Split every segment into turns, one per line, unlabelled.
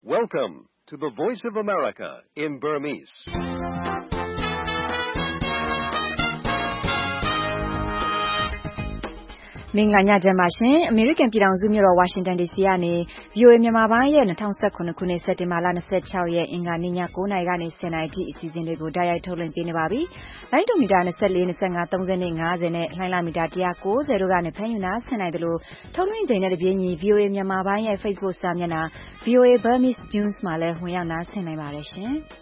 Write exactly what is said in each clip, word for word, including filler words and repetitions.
Welcome to the Voice of America in Burmese.
။မင်္ဂလာညချမ်းပါရှင်။ အမေရိကန်ပြည်ထောင်စုမြို့တော်ဝါရှင်တန်ဒီစီကနေ ဗွီအိုအေမြန်မာပိုင်းရဲ့၂၀၁၇ခုနှစ်စက်တင်ဘာလ၂၆ရက်အင်္ဂါနေ့ည၉နာရီကနေ၁၀နာရီထိအစီအစဉ်တွေကိုတိုက်ရိုက်ထုတ်လွှင့်ပေးနေပါပြီ။လိုင်းဒိုမီတာ၂၄၊၂၅၊၃၀နဲ့၅၀နဲ့လှိုင်းလမီတာ၁၉၀တို့ကနေဖမ်းယူနာဆင်နိုင်သလိုထုတ်လွှင့်ချိန်နဲ့တပြေးညီ ဗွီအိုအေမြန်မာပိုင်းရဲ့ Facebook စာမျက်နှာ ဗွီအိုအေ Burmese News မှာလည်းဝင်ရောက်နာဆင်နိုင်ပါတယ်ရှင်။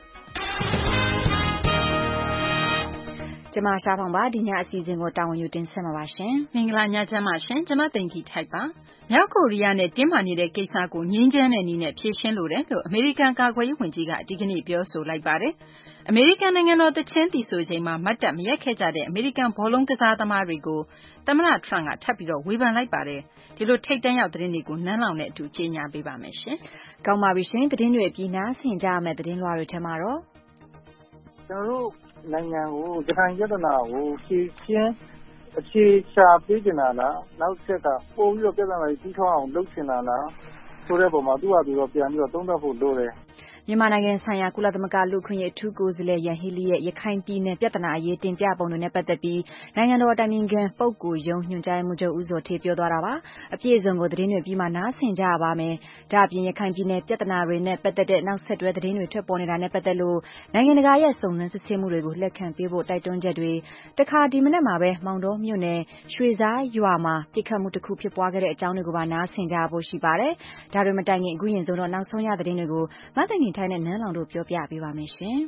ကျမရှားဖောင်ပါဒီညအစီအစဉ်ကိုတာဝန်ယူတင်ဆက်မှာပါရှင်
မင်္ဂလာညချမ်းပါရှင်ကျမသိင်္ဂီထိုက်ပါမြောက်ကိုရီးယားနဲ့တင်းမာနေတဲ့ကိစ္စကိုငြင်းချမ်းတဲ့နည်းနဲ့ဖြေရှင်းလိုတယ်လို့အမေရိကန်ကာကွယ်ရေးဝန်ကြီးကဒီကနေ့ပြောဆိုလိုက်ပါတယ်အမေရိကန်နိုင်ငံတော်တချင်းတီဆိုချိန်မှာမတ်တပ်မရက်ခဲ့ကြတဲ့အမေရိကန်ဘောလုံးကစားသမားတွေကိုသမ္မတထရန့်ကထပ်ပြီးတော့ဝေဖန်လိုက်ပါတယ်ဒီလိုထိတ်တန့်ရောက်သတင်းတွေကိုနန်းလောင်နဲ့အတူကြေညာပေးပါမယ်ရှင်
ကောင်းပါပြီရှင်သတင်းတွေအပြီးနားဆင်ကြရမယ့်သတင်းလွှာတွေထဲမှာတော့
ကျွန်တော်တို့နိုင်ငံကိုရခိုင်ပြည်နယ်ကိုဖြည့်ချင်းအခြေချပေးနေတာလားနောက်ဆက်ကပို့ပြီးတော့ပြည်ထောင်စုကြီးထွားအောင်လုပ်ချင်တာလားဆိုတဲ့ပုံမှာသူ့ဟာသူတော့ပြန်ပြီးတော့သုံးသပ်ဖို့လိုတယ်
မြန်မာနိုင်ငံဆိုင်ရာကုလသမဂ္ဂလူ့အခွင့်အရေးအထူးကိုယ်စားလှယ်ယန်ဟီလီရဲ့ရခိုင်ပြည်နယ်ပြဿနာအရေးတင်ပြပုံတွေနဲ့ပတ်သက်ပြီးနိုင်ငံတော်တိုင်ပင်ခံပုဂ္ဂိုလ်ရုံးညွှန်ကြားရေးမှူးချုပ်ဦးဇော်ဌေးပြောသွားတာပါအပြည့်အစုံကိုသတင်းတွေပြီးမှနားဆင်ကြရပါမယ်ဒါ့အပြင်ရခိုင်ပြည်နယ်ပြဿနာတွေနဲ့ပတ်သက်တဲ့နောက်ဆက်တွဲသတင်းတွေထွက်ပေါ်နေတာနဲ့ပတ်သက်လို့နိုင်ငံတကာရဲ့စုံစမ်းစစ်ဆေးမှုတွေကိုလက်ခံပေးဖို့တိုက်တွန်းချက်တွေတခါဒီမနက်မှာပဲမောင်တောမြို့နယ်ရွှေစားရွာမှာပြစ်ခတ်မှုတစ်ခုဖြစ်ပွားခဲ့တဲ့အကြောင်းတွေကိုပါနားဆင်ကြဖို့ရှိပါတယ်ဒါတွေမတိုင်ခင်အခုရင်ဆုံးတော့နောက်ဆုံးရသတင်းတွေကိုမသိင်္ဂီထိုင်းနဲ့နန်းလောင်တို့ပြောပြပေးပါမယ်ရှင်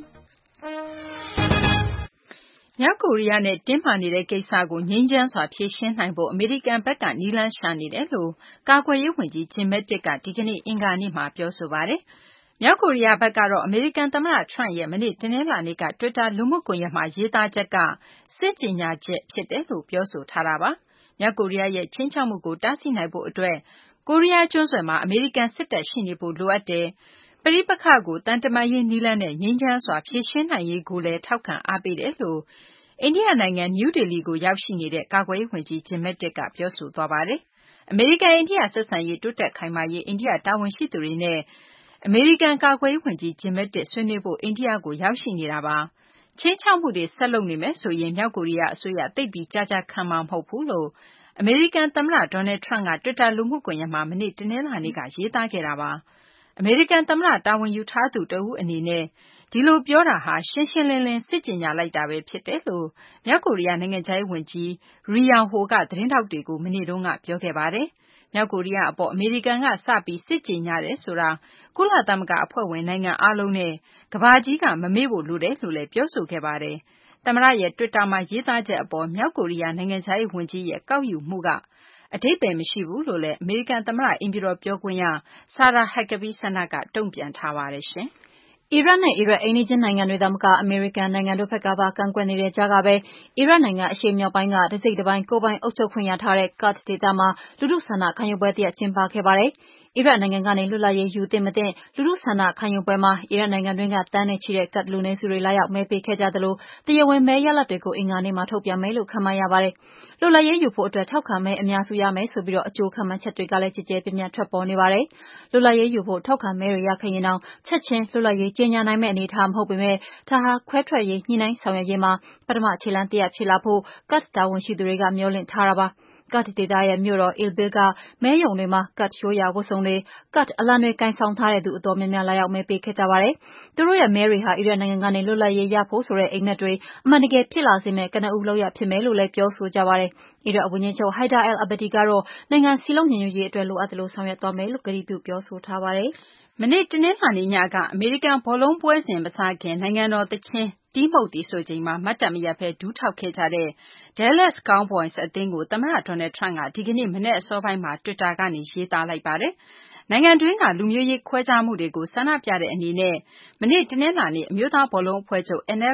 ။မြောက်ကိုရီးယားနဲ့တင်းမာနေတဲ့ကိစ္စကိုငြိမ်းချမ်းစွာဖြေရှင်းနိုင်ဖို့အမေရိကန်ဘက်ကနည်းလမ်းရှာနေတယ်လို့ကာကွယ်ရေးဝန်ကြီးဂျင်မက်တစ်ကဒီကနေ့အင်္ဂါနေ့မှာပြောဆိုပါတယ်။မြောက်ကိုရီးယားဘက်ကတော့အမေရိကန်သမ္မတထရန့်ရဲ့မနေ့တနင်္လာနေ့ကတွစ်တာလူမှုကွန်ရက်မှာရေးသားချက်ကစစ်ကြေညာချက်ဖြစ်တယ်လို့ပြောဆိုထားတာပါ။မြောက်ကိုရီးယားရဲ့ချင်းချောက်မှုကိုတားဆီးနိုင်ဖို့အတွက်ကိုရီးယားကျွန်းဆွယ်မှာအမေရိကန်စစ်တပ်ရှိနေဖို့လိုအပ်တယ်ပဋိပက္ခကိုတန်တမာရေးနည်းလမ်းနဲ့ငြိမ်းချမ်းစွာဖြေရှင်းနိုင်ရေးကိုလည်းထောက်ခံအားပေးတယ်လို့အိန္ဒိယနိုင်ငံနယူးဒေလီကိုရောက်ရှိနေတဲ့ကာကွယ်ရေးဝန်ကြီးဂျင်မက်တစ်ကပြောဆိုသွားပါတယ်။အမေရိကန်အိန္ဒိယဆက်ဆံရေးတိုးတက်ခိုင်မာရေးအိန္ဒိယတာဝန်ရှိသူတွေနဲ့အမေရိကန်ကာကွယ်ရေးဝန်ကြီးဂျင်မက်တစ်ဆွေးနွေးဖို့အိန္ဒိယကိုရောက်ရှိနေတာပါ။ချင်းချောက်မှုတွေဆက်လုပ်နေမယ်ဆိုရင်မြောက်ကိုရီးယားအစိုးရသိပ်ပြီးကြာကြာခံမှာမဟုတ်ဘူးလို့အမေရိကန်သမ္မတဒေါ်နယ်ထရန့်ကတွစ်တာလူမှုကွန်ရက်မှာမနေ့တနင်္လာနေ့ကရေးသားခဲ့တာပါ။အမေရိကန်သမ္မတတာဝန်ယူထားသူတဦးအနေနဲ့ဒီလိုပြောတာဟာရှင်းရှင်းလင်းလင်းစစ်ကြေညာလိုက်တာပဲဖြစ်တယ်လို့မြောက်ကိုရီးယားနိုင်ငံခြားရေးဝန်ကြီးရီယောင်ဟိုကသတင်းထောက်တွေကိုမနေ့တုန်းကပြောခဲ့ပါတယ်။မြောက်ကိုရီးယားအပေါ်အမေရိကန်ကစပြီးစစ်ကြေညာတယ်ဆိုတာကုလသမဂ္ဂအဖွဲ့ဝင်နိုင်ငံအားလုံးနဲ့ကမ္ဘာကြီးကမမေ့ဖို့လိုတယ်လို့လည်းပြောဆိုခဲ့ပါတယ်။သမ္မတရဲ့တွစ်တာမှာရေးသားချက်အပေါ်မြောက်ကိုရီးယားနိုင်ငံခြားရေးဝန်ကြီးရဲ့ကောက်ယူမှုကအဓိပ္ပာယ်မရှိဘူးလို့လည်းအမေရိကန်သမ္မတအိမ်ဖြူတော်ပြောခွင့်ရဆာရာဟက်ကဘီဆန္ဒကတုံ့ပြန်ထားပါတယ်ရှင်။
အီရတ်နဲ့အီရတ်အိမ်နီးချင်းနိုင်ငံတွေသာမကအမေရိကန်နိုင်ငံတို့ဘက်ကပါကန့်ကွက်နေတဲ့ကြားကပဲအီရတ်နိုင်ငံအရှေ့မြောက်ပိုင်းကတစိတ်တပိုင်းကိုယ်ပိုင်အုပ်ချုပ်ခွင့်ရထားတဲ့ကာ့ဒ်ဒေသမှာလူထုဆန္ဒခံယူပွဲတစ်ရပ်ကျင်းပခဲ့ပါတယ်။အီရတ်နိုင်ငံကနေလွတ်လပ်ရေးယူသင့်မသင့်လူထုဆန္ဒခံယူပွဲမှာအီရတ်နိုင်ငံတွင်းကတန်းနဲ့ချီတဲ့ကတ်လူနည်းစုတွေလာရောက်မဲပေးခဲ့ကြသလိုတရားဝင်မဲရလဒ်တွေကိုအင်္ဂါနေ့မှာထုတ်ပြန်မယ်လို့ခန့်မှန်းရပါတယ်။လွတ်လပ်ရေးယူဖို့အတွက်ထောက်ခံမဲအများစုရမယ်ဆိုပြီးတော့အကျိုးခန့်မှန်းချက်တွေကလည်းကြည်ကြဲပြန့်ပြန့်ထွက်ပေါ်နေပါတယ်။လွတ်လပ်ရေးယူဖို့ထောက်ခံမဲတွေရခဲ့ရင်တောင်ချက်ချင်းလွတ်လပ်ရေးကြေညာနိုင်မယ့်အနေအထားမဟုတ်ပေမဲ့ဒါဟာခွဲထွက်ရေးညှိနှိုင်းဆောင်ရွက်ရေးမှာပထမခြေလှမ်းတစ်ရပ်ဖြစ်လာဖို့ကတ်တာဝန်ရှိသူတွေကမျှော်လင့်ထားတာပါ။ကတ်ဒေသရဲ့မြို့တော်အီလ်ဘစ်ကမဲရုံတွေမှာကတ်ရိုးရာဝတ်စုံတွေကတ်အလံတွေကိုင်ဆောင်ထားတဲ့သူအတော်များများလာရောက်မဲပေးခဲ့ကြပါတယ်။သူတို့ရဲ့မဲတွေဟာအီရတ်နိုင်ငံကနေလွတ်လပ်ရေးရဖို့ဆိုတဲ့အိမ်မက်တွေအမှန်တကယ်ဖြစ်လာစေမယ့်ကနဦးလုပ်ရဖြစ်မယ်လို့လည်းပြောဆိုကြပါတယ်။အီရတ်ဝန်ကြီးချုပ်ဟိုက်ဒါအယ်လ်အဘဒီကတော့နိုင်ငံစည်းလုံးညီညွတ်ရေးအတွက်လိုအပ်သလိုဆောင်ရွက်သွားမယ်လို့ကတိပြုပြောဆိုထားပါတယ်
။မနေ့တနင်္လာနေ့ညကအမေရိကန်ဘောလုံးပွဲစဉ်မစခင်နိုင်ငံတော်သီချင်းတီးမှုတ်တီးဆိုချိန်မှာမတ်တပ်မရပ်ဘဲဒူးထောက်ခဲ့ကြတဲ့ Dallas Cowboys အသင်းကိုသမ္မတဒေါ်နယ်ထရန့်ကဒီကနေ့မနက်အစောပိုင်းမှာတွစ်တာကနေရေးသားလိုက်ပါတယ်။နိုင်ငံတွင်းကလူမျိုးရေးခွဲခြားမှုတွေကိုဆန္ဒပြတဲ့အနေနဲ့မနေ့တနင်္လာနေ့အမျိုးသားဘောလုံးအဖွဲ့ချုပ် N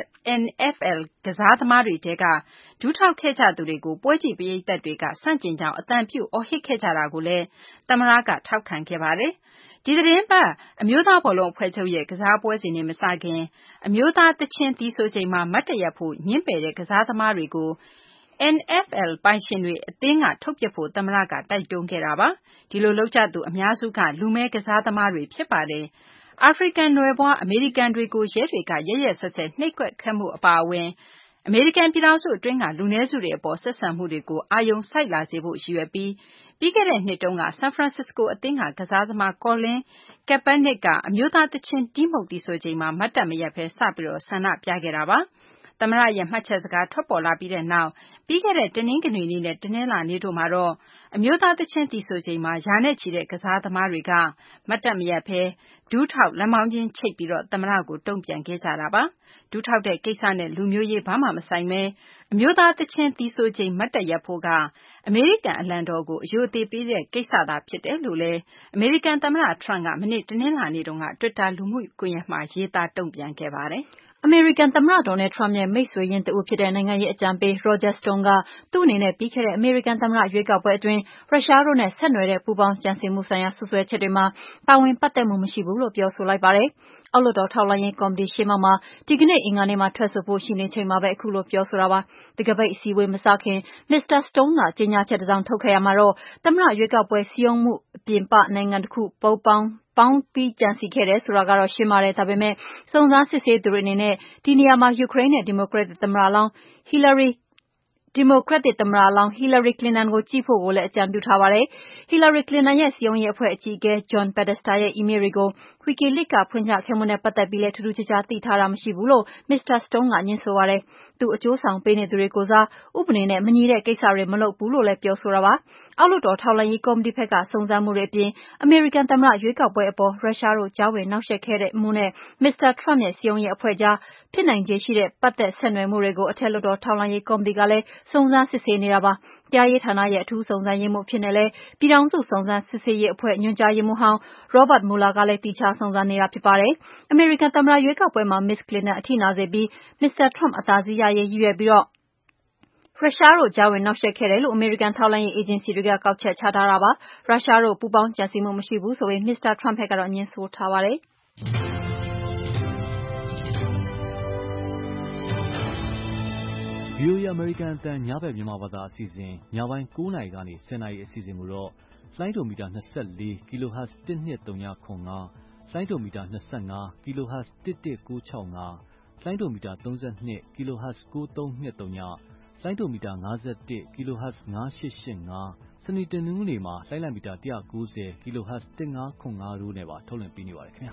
F L ကစားသမားတွေထဲကဒူးထောက်ခဲ့ကြသူတွေကိုပွဲကြည့်ပရိသတ်တွေကဆန့်ကျင်ကြောင်းအသံပြုအော်ဟစ်ခဲ့ကြတာကိုလည်းသမ္မတကထောက်ခံခဲ့ပါတယ်။ဒီသတင်းပတ်အမျိုးသားဘောလုံးအဖွဲ့ချုပ်ရဲ့ကစားပွဲစဉ်တွေမစခင်အမျိုးသားသီချင်းသီးဆိုချိန်မှာမတ်တရပ်ဖို့ညှင်းပယ်တဲ့ကစားသမားတွေကို N F L ပိုင်ရှင်တွေအသင်းကထုတ်ပစ်ဖို့သမ္မတကတိုက်တွန်းခဲ့တာပါ။ဒီလိုလုပ်ကြသူအများစုကလူမဲကစားသမားတွေဖြစ်ပါတယ်။အာဖရိကန်နွယ်ဖွားအမေရိကန်တွေကိုရဲတွေကရက်ရက်စက်စက်နှိပ်ကွက်ခတ်မှုအပါအဝင်အမေရိကန်ပြည်ထောင်စုအတွင်းကလူနည်းစုတွေအပေါ်ဆက်ဆံမှုတွေကိုအာရုံစိုက်လာစေဖို့ရည်ရွယ်ပြီးပြီးခဲ့တဲ့နှစ်တုန်းကဆန်ဖရန်စစ္စကိုအသင်းကကစားသမား Colin Kaepernick ကအမျိုးသားသီချင်းတီးမှုတ်တီးဆိုချိန်မှာမတ်တပ်မရပ်ဘဲစပြီးဆန္ဒပြခဲ့တာပါ။သမ္မတရဲ့မှတ်ချက်စကားထွက်ပေါ်လာပြီးတဲ့နောက်ပြီးခဲ့တဲ့တနင်္ဂနွေနေ့နဲ့တနင်္လာနေ့တို့မှာတော့အမျိုးသားသီချင်းတီးဆိုချိန်မှာယာနဲ့ချီတဲ့ကစားသမားတွေကမတ်တပ်မရပ်ဘဲဒူးထောက်လက်မောင်းချင်းချိတ်ပြီးသမ္မတကိုတုံ့ပြန်ခဲ့ကြတာပါ။ဒူးထောက်တဲ့ကိစ္စနဲ့လူမျိုးရေးဘာမှမဆိုင်ဘဲအမျိုးသားသီချင်းတီးဆိုချိန်မတ်တပ်ရပ်ဖို့ကအမေရိကန်အလံတော်ကိုအယိုသေးပေးတဲ့ကိစ္စသာဖြစ်တယ်လို့လည်းအမေရိကန်သမ္မတထရန့်ကမနေ့တနင်္လာနေ့တုန်းက Twitter လူမှုကွန်ရက်မှာရေးသားတုံ့ပြန်ခဲ့ပါတယ်။
အမေရိကန်သမ္မတ Donald Trump ရဲ့မိတ်ဆွေရင်းတဦးဖြစ်တဲ့နိုင်ငံရေးအကြံပေး Roger Stone ကသူ့အနေနဲ့ပြီးခဲ့တဲ့အမေရိကန်သမ္မတရွေးကောက်ပွဲအတွင်းရုရှားတို့နဲ့ဆက်နွယ်တဲ့ပူးပေါင်းကြံစည်မှုဆိုင်ရာစွပ်စွဲချက်တွေမှာပါဝင်ပတ်သက်မှုမရှိဘူးလို့ပြောဆိုလိုက်ပါတယ်။အောက်လွှတ်တော်ထောက်လှမ်းရေးကော်မတီရှေ့မှောက်မှာဒီကနေ့အင်္ဂါနေ့မှာထွက်ဆိုဖို့ရှိနေချိန်မှာပဲအခုလိုပြောဆိုတာပါ။တံခါးပိတ်အစည်းအဝေးမစခင်မစ္စတာ Stone ကကြေညာချက်တစ်စောင်ထုတ်ခဲ့ရမှာတော့သမ္မတရွေးကောက်ပွဲစည်းရုံးမှုအပြင်ပနိုင်ငံတစ်ခုပူးပေါင်းပေါင်းပြီးကြံစည်ခဲ့တယ်ဆိုတာကတော့ရှင်းပါတယ်ဒါပေမဲ့စုံစမ်းစစ်ဆေးသူတွေအနေနဲ့ဒီနေရာမှာယူကရိန်းနဲ့ဒီမိုကရက်တစ်သမ္မတလောင်းဟီလာရီဒီမိုကရက်တစ်သမ္မတလောင်းဟီလာရီကလင်တန်ကိုကြည့်ဖို့ကိုလည်းအကြံပြုထားပါတယ်။ဟီလာရီကလင်တန်ရဲ့စည်းရုံးရေးအဖွဲ့အကြီးအကဲ John Podesta ရဲ့အီးမေးလ်တွေကို WikiLeaks ကဖွင့်ချခဲ့မှုနဲ့ပတ်သက်ပြီးလည်းထူးထူးခြားခြားသိထားတာမရှိဘူးလို့မစ္စတာ Stone ကညွှန်းဆိုပါတယ်။သူအကျိုးဆောင်ပေးနေသူတွေကိုစားဥပဒေနဲ့မညီတဲ့ကိစ္စတွေမလုပ်ဘူးလို့လည်းပြောဆိုတာပါ။အောက်လွှတ်တော်ထောက်လှမ်းရေးကော်မတီဘက်ကစုံစမ်းမှုတွေအပြင်အမေရိကန်သမ္မတရွေးကောက်ပွဲအပေါ်ရုရှားတို့ကြားဝင်နှောက်ယှက်ခဲ့တဲ့မှုနဲ့မစ္စတာ Trump ရဲ့စည်းရုံးရေးအဖွဲ့ကြားဖြစ်နိုင်ခြေရှိတဲ့ပတ်သက်ဆက်နွယ်မှုတွေကိုအထက်လွှတ်တော်ထောက်လှမ်းရေးကော်မတီကလည်းစုံစမ်းစစ်ဆေးနေတာပါ။တရားရေးဌာနရဲ့အထူးစုံစမ်းရေးမှူးအဖြစ်နဲ့လည်းပြည်ထောင်စုစုံစမ်းစစ်ဆေးရေးအဖွဲ့ညွှန်ကြားရေးမှူးဟောင်း Robert Mueller ကလည်းသီးခြားစုံစမ်းနေတာဖြစ်ပါတယ်။အမေရိကန်သမ္မတရွေးကောက်ပွဲမှာမစ္စကလင်တန်အထိနာစေပြီးမစ္စတာ Trump အသာစီးရရေးရည်ရွယ်ပြီးရုရှားတို့ကြားဝင်နှောက်ယှက်ခဲ့တယ်လို့အမေရိကန်ထောက်လှမ်းရေးအေဂျင်စီတွေကကောက်ချက်ချထားတာပါ။ရုရှားတို့ပူးပေါင်းကြံစည်မှုမရှိဘူးဆိုပြီးမစ္စတာ Trump ဘက်ကတော့ငြင်းဆိုထားပါတယ်။
ဗွီအိုအေ အမေရိကန်အသံညဘက်မြန်မာဘာသာအစီအစဉ်ညပိုင်း၉နာရီကနေ၁၀နာရီအစီအစဉ်ကိုတော့လိုင်းဒိုမီတာ၂၄ kHz တစ်နှစ်သုံးခု၅လိုင်းဒိုမီတာ၂၅ kHz တစ်တစ်ကိုး၆၅လိုင်းဒိုမီတာ၃၂ kHz ကိုးသုံး၂၃လိုင်းဒိုမီတာ၅၁ kHz ၅၈၈၅စနေတနင်္ဂနွေမှာလိုင်းလံမီတာ၁၉၀ kHz တစ်ငါးခု၅တို့နဲ့ပါထုတ်လွှင့်ပေးနေပါတယ်ခင်ဗျာ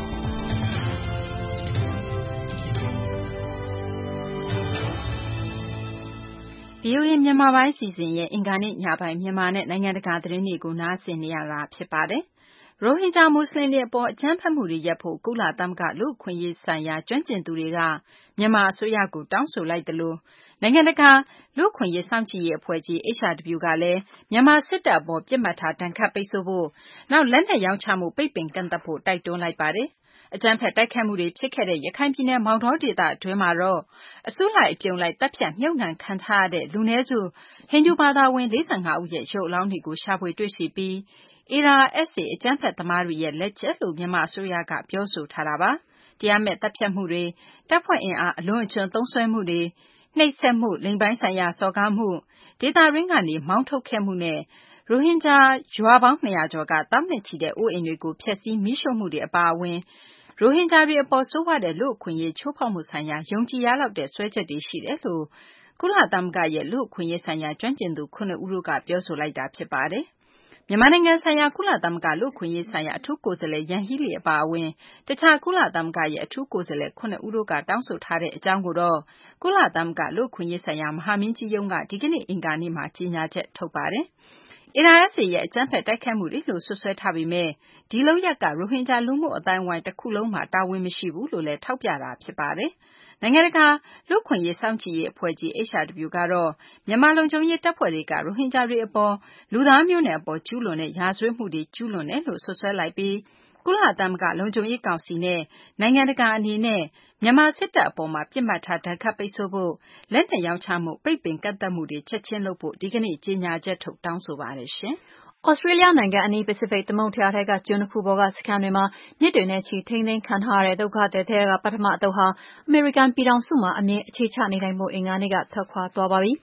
ဗွီအိုအေမြန်မာပိုင်းစီစဉ်ရဲ့အင်္ဂါနေ့ညပိုင်းမြန်မာနဲ့နိုင်ငံတကာသတင်းတွေကိုနားဆင်နေရတာဖြစ်ပါတယ်။ရိုဟင်ဂျာမွတ်စလင်တွေအပေါ်အကြမ်းဖက်မှုတွေရပ်ဖို့ကုလသမဂ္ဂလူ့အခွင့်အရေးဆိုင်ရာကျွမ်းကျင်သူတွေကမြန်မာအစိုးရကိုတောင်းဆိုလိုက်သလိုနိုင်ငံတကာလူ့အခွင့်အရေးစောင့်ကြည့်ရေးအဖွဲ့ကြီး H R W ကလည်းမြန်မာစစ်တပ်အပေါ်ပစ်မှတ်ထားဒဏ်ခတ်ပိတ်ဆို့ဖို့နောက်လက်နက်ရောင်းချမှုပိတ်ပင်ကန့်သတ်ဖို့တိုက်တွန်းလိုက်ပါတယ်။အကြမ်းဖက်တိုက်ခိုက်မှုတွေဖြစ်ခဲ့တဲ့ရခိုင်ပြည်နယ်မောင်တောဒေသအတွင်းမှာတော့အစုလိုက်အပြုံလိုက်တပ်ဖြတ်မြုပ်နှံခံထားရတဲ့လူနည်းစုဟိန္ဒူဘာသာဝင်၄၅ဦးရဲ့ရုပ်အလောင်းတွေကိုရှာဖွေတွေ့ရှိပြီး A R S A အကြမ်းဖက်သမားတွေရဲ့လက်ချက်လို့မြန်မာအစိုးရကပြောဆိုထားတာပါ။တရားမဲ့တပ်ဖြတ်မှုတွေတပ်ဖွဲ့အင်အားအလွန်အကျွံသုံးစွဲမှုတွေနှိပ်စက်မှုလိင်ပိုင်းဆိုင်ရာစော်ကားမှုဒေသရင်းကနေမောင်းထုတ်ခဲ့မှုနဲ့ရိုဟင်ဂျာရွာပေါင်းနှစ်ရာကျော်ကတောင်းနဲ့ချီတဲ့အိုးအိမ်တွေကိုဖျက်ဆီးမိရှို့မှုတွေအပါအဝင်ရိုဟင်ဂျာတွေအပေါ်ဆိုးဝါးတဲ့လူ့အခွင့်အရေးချိုးဖောက်မှုဆိုင်ရာယုံကြည်ရလောက်တဲ့စွဲချက်တွေရှိတယ်လို့ကုလသမဂ္ဂရဲ့လူ့အခွင့်အရေးဆိုင်ရာကျွမ်းကျင်သူခုနှစ်ဦးတို့ကပြောဆိုလိုက်တာဖြစ်ပါတယ်။မြန်မာနိုင်ငံဆိုင်ရာကုလသမဂ္ဂလူ့အခွင့်အရေးဆိုင်ရာအထူးကိုယ်စားလှယ်ယန်ဟီးလီအပါအဝင်တခြားကုလသမဂ္ဂရဲ့အထူးကိုယ်စားလှယ်ခုနှစ်ဦးတို့ကတောင်းဆိုထားတဲ့အကြောင်းကိုတော့ကုလသမဂ္ဂလူ့အခွင့်အရေးဆိုင်ရာမဟာမင်းကြီးရုံးကဒီကနေ့အင်္ဂါနေ့မှာကြေညာချက်ထုတ်ပါတယ်။ A R S A ရဲ့အကြမ်းဖက်တိုက်ခိုက်မှုတွေလို့ဆွဆွဲထားပေမဲ့ဒီလုပ်ရပ်ကရိုဟင်ဂျာလူမှုအသိုင်းအဝိုင်းတစ်ခုလုံးမှာတာဝန်မရှိဘူးလို့လည်းထောက်ပြတာဖြစ်ပါတယ်။နိုင်ငံတကာလူ့အခွင့်အရေးစောင့်ကြည့်ရေးအဖွဲ့ကြီး H R W ကတော့မြန်မာလုံခြုံရေးတပ်ဖွဲ့တွေကရိုဟင်ဂျာတွေအပေါ်လူသားမျိုးနွယ်အပေါ်ကျူးလွန်တဲ့ရာဇဝတ်မှုတွေကျူးလွန်တယ်လို့ဆွဆွဲလိုက်ပြီးကုလသမဂ္ဂလုံခြုံရေးကောင်စီနဲ့နိုင်ငံတကာအနေနဲ့မြန်မာစစ်တပ်အပေါ်မှာပြစ်မှတ်ထားဒဏ်ခတ်ပိတ်ဆို့ဖို့လက်နက်ရောင်းချမှုပိတ်ပင်ကန့်သတ်မှုတွေချက်ချင်းလုပ်ဖို့ဒီကနေ့ကြေညာချက်ထုတ်တောင်းဆိုပါတယ်ရှင်။
သြစတြေးလျနိုင်ငံအနီးပစိဖိတ်သမုဒ္ဒရာထဲကကျွန်းတစ်ခုပေါ်ကစခန်းတွေမှာနှစ်တွေနဲ့ချီထိန်းသိမ်းခံထားရတဲ့ဒုက္ခသည်ထဲကပထမအသုတ်ဟာအမေရိကန်ပြည်ထောင်စုမှာအမြဲအခြေချနေထိုင်ဖို့အင်္ဂါနေ့ကထွက်ခွာသွားပါပြီ။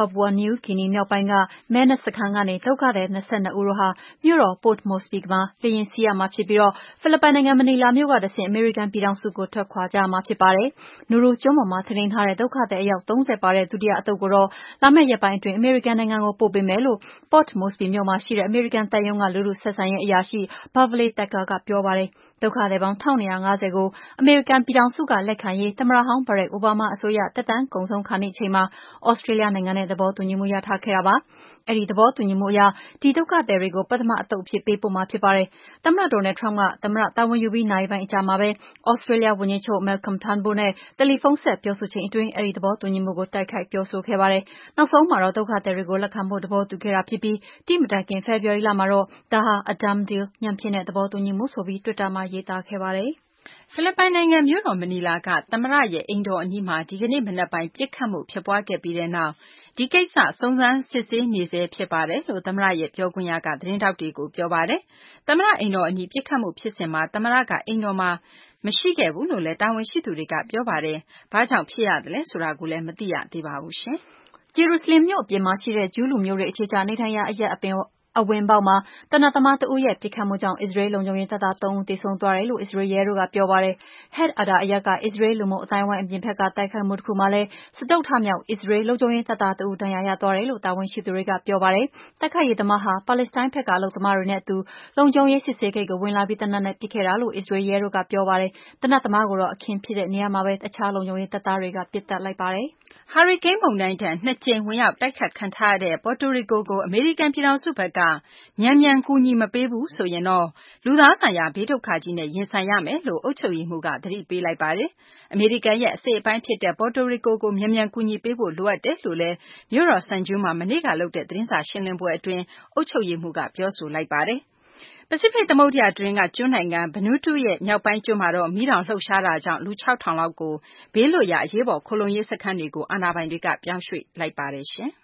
Papua New Guinea မြောက်ပိုင်းက မဲနက်စခန်းကနေဒုက္ခသည်၂၂ဦးတို့ဟာမြို့တော် Port Moresby မှာလေယာဉ်စီးရမှာဖြစ်ပြီးဖိလစ်ပိုင်နိုင်ငံမနီလာမြို့ကတဆင့်အမေရိကန်ပြည်ထောင်စုကိုထွက်ခွာကြမှာဖြစ်ပါတယ်။ နူရူကျွန်းပေါ်မှာထိန်းသိမ်းထားတဲ့ဒုက္ခသည်အယောက်၃၀ပါတဲ့ဒုတိယအသုတ်ကိုတော့လာမယ့်ရက်ပိုင်းအတွင်းအမေရိကန်နိုင်ငံကိုပို့ပေးမယ်လို့ Port Moresby မြို့မှာရှိတဲ့အမေရိကန်သံရုံးကလူထုဆက်ဆံရေးအရာရှိ Beverly Thacker ကပြောပါတယ်။ဒုက္ခသည်ပေါင်း၁၂၅၀ကိုအမေရိကန်ပြည်ထောင်စုကလက်ခံရေးသမ္မတဟောင်း Barack Obama အစိုးရသက်တမ်းကုန်ဆုံးခါနီးအချိန်မှာသြစတြေးလျနိုင်ငံနဲ့သဘောတူညီမှုရထားခဲ့တာပါ။အဲဒီသဘောတူညီမှုအရဒီဒုက္ခသည်တွေကိုပထမအသုတ်အဖြစ်ပေးပို့မှာဖြစ်ပါတယ်။သမ္မတ Donald Trump ကသမ္မတတာဝန်ယူပြီးနာရီပိုင်းအကြာမှာပဲသြစတြေးလျဝန်ကြီးချုပ် Malcolm Turnbull နဲ့တယ်လီဖုန်းဆက်ပြောဆိုချိန်အတွင်းအဲဒီသဘောတူညီမှုကိုတိုက်ခိုက်ပြောဆိုခဲ့ပါတယ်။နောက်ဆုံးမှာတော့ဒုက္ခသည်တွေကိုလက်ခံဖို့သဘောတူခဲ့တာဖြစ်ပြီးဒီမတိုင်ခင်ဖေဖော်ဝါရီလမှာတော့ဒါဟာ a done deal ညံ့ဖျင်းတဲ့သဘောတူညီမှုဆိုပြီး Twitter မှာရေးသားခဲ့ပါတယ်။
ဖိလစ်ပိုင်နိုင်ငံမြို့တော်မနီလာကသမ္မတရဲ့အိမ်တော်အနီးမှာဒီကနေ့မနက်ပိုင်းပစ်ခတ်မှုဖြစ်ပွားခဲ့ပြီးတဲ့နောက်ဒီကိစ္စစုံစမ်းစစ်ဆေးနေဆဲဖြစ်ပါတယ်လို့သမ္မတရဲ့ပြောခွင့်ရကသတင်းထောက်တွေကိုပြောပါတယ်။သမ္မတအိမ်တော်အနီးပစ်ခတ်မှုဖြစ်စဉ်မှာသမ္မတကအိမ်တော်မှာမရှိခဲ့ဘူးလို့လည်းတာဝန်ရှိသူတွေကပြောပါတယ်။ဘာကြောင့်ဖြစ်ရသလဲဆိုတာကိုလည်းမသိရသေးပါဘူးရှင်
။ဂျေရုဆလင်မြို့အပြင်မှာရှိတဲ့ဂျူးလူမျိုးတွေအခြေချနေထိုင်ရာအရပ်အပင်အဝင်ပေါက်မှာသေနတ်သမားတဦးရဲ့ပစ်ခတ်မှုကြောင့်အစ္စရေးလုံခြုံရေးတပ်သားသုံးဦးသေဆုံးသွားတယ်လို့အစ္စရေးရဲတို့ကပြောပါတယ်။ Het Ada အရပ်ကအစ္စရေးလူမှုအသိုင်းအဝိုင်းအပြင်ဘက်ကတိုက်ခိုက်မှုတခုမှာလည်းစတုတ္ထမြောက်အစ္စရေးလုံခြုံရေးတပ်သားတဦးဒဏ်ရာရသွားတယ်လို့တာဝန်ရှိသူတွေကပြောပါတယ်။တိုက်ခိုက်ရေးသမားဟာပါလက်စတိုင်းဘက်ကအလုပ်သမားတွေနဲ့အတူလုံခြုံရေးစစ်ဆေးဂိတ်ကိုဝင်လာပြီးသေနတ်နဲ့ပစ်ခဲ့တာလို့အစ္စရေးရဲတို့ကပြောပါတယ်။သေနတ်သမားကိုတော့အခင်းဖြစ်တဲ့နေရာမှာပဲအခြားလုံခြုံရေးတပ်သားတွေကပစ်သတ်လိုက်ပါတယ်။
ဟာရီကိန်းမုန်တိုင်းဒဏ်နှစ်ကြိမ်ဝင်ရောက်တိုက်ခတ်ခံထားရတဲ့ပေါ်တိုရီကိုကိုအမေရိကန်ပြည်ထောင်စုဘက်ကမြန်မြန်ကူညီမပေးဘူးဆိုရင်တော့လူသားဆိုင်ရာဘေးဒုက္ခကြီးနဲ့ရင်ဆိုင်ရမယ်လို့အုပ်ချုပ်ရေးမှူးကသတိပေးလိုက်ပါတယ်။အမေရိကန်ရဲ့အစိတ်အပိုင်းဖြစ်တဲ့ပေါ်တိုရီကိုကိုမြန်မြန်ကူညီပေးဖို့လိုအပ်တယ်လို့လည်းမြို့တော်ဆန်ဂျူးမှာမနေ့ကလုပ်တဲ့သတင်းစာရှင်းလင်းပွဲအတွင်းအုပ်ချုပ်ရေးမှူးကပြောဆိုလိုက်ပါတယ်။ပစိဖိတ်သမုဒ္ဒရာတွင်းကကျွန်းနိုင်ငံ Vanuatu ရဲ့မြောက်ပိုင်းကျွန်းမှာတော့မီးတောင်လှုပ်ရှားတာကြောင့်လူခြောက်ထောင်လောက်ကိုဘေးလွတ်ရာအရေးပေါ်ခိုလှုံရေးစခန်းတွေကိုအာဏာပိုင်တွေကပြောင်းရွှေ့လိုက်ပါတယ်ရှင်။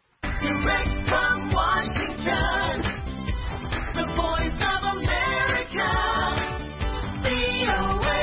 Direct from Washington, the voice of America, V O A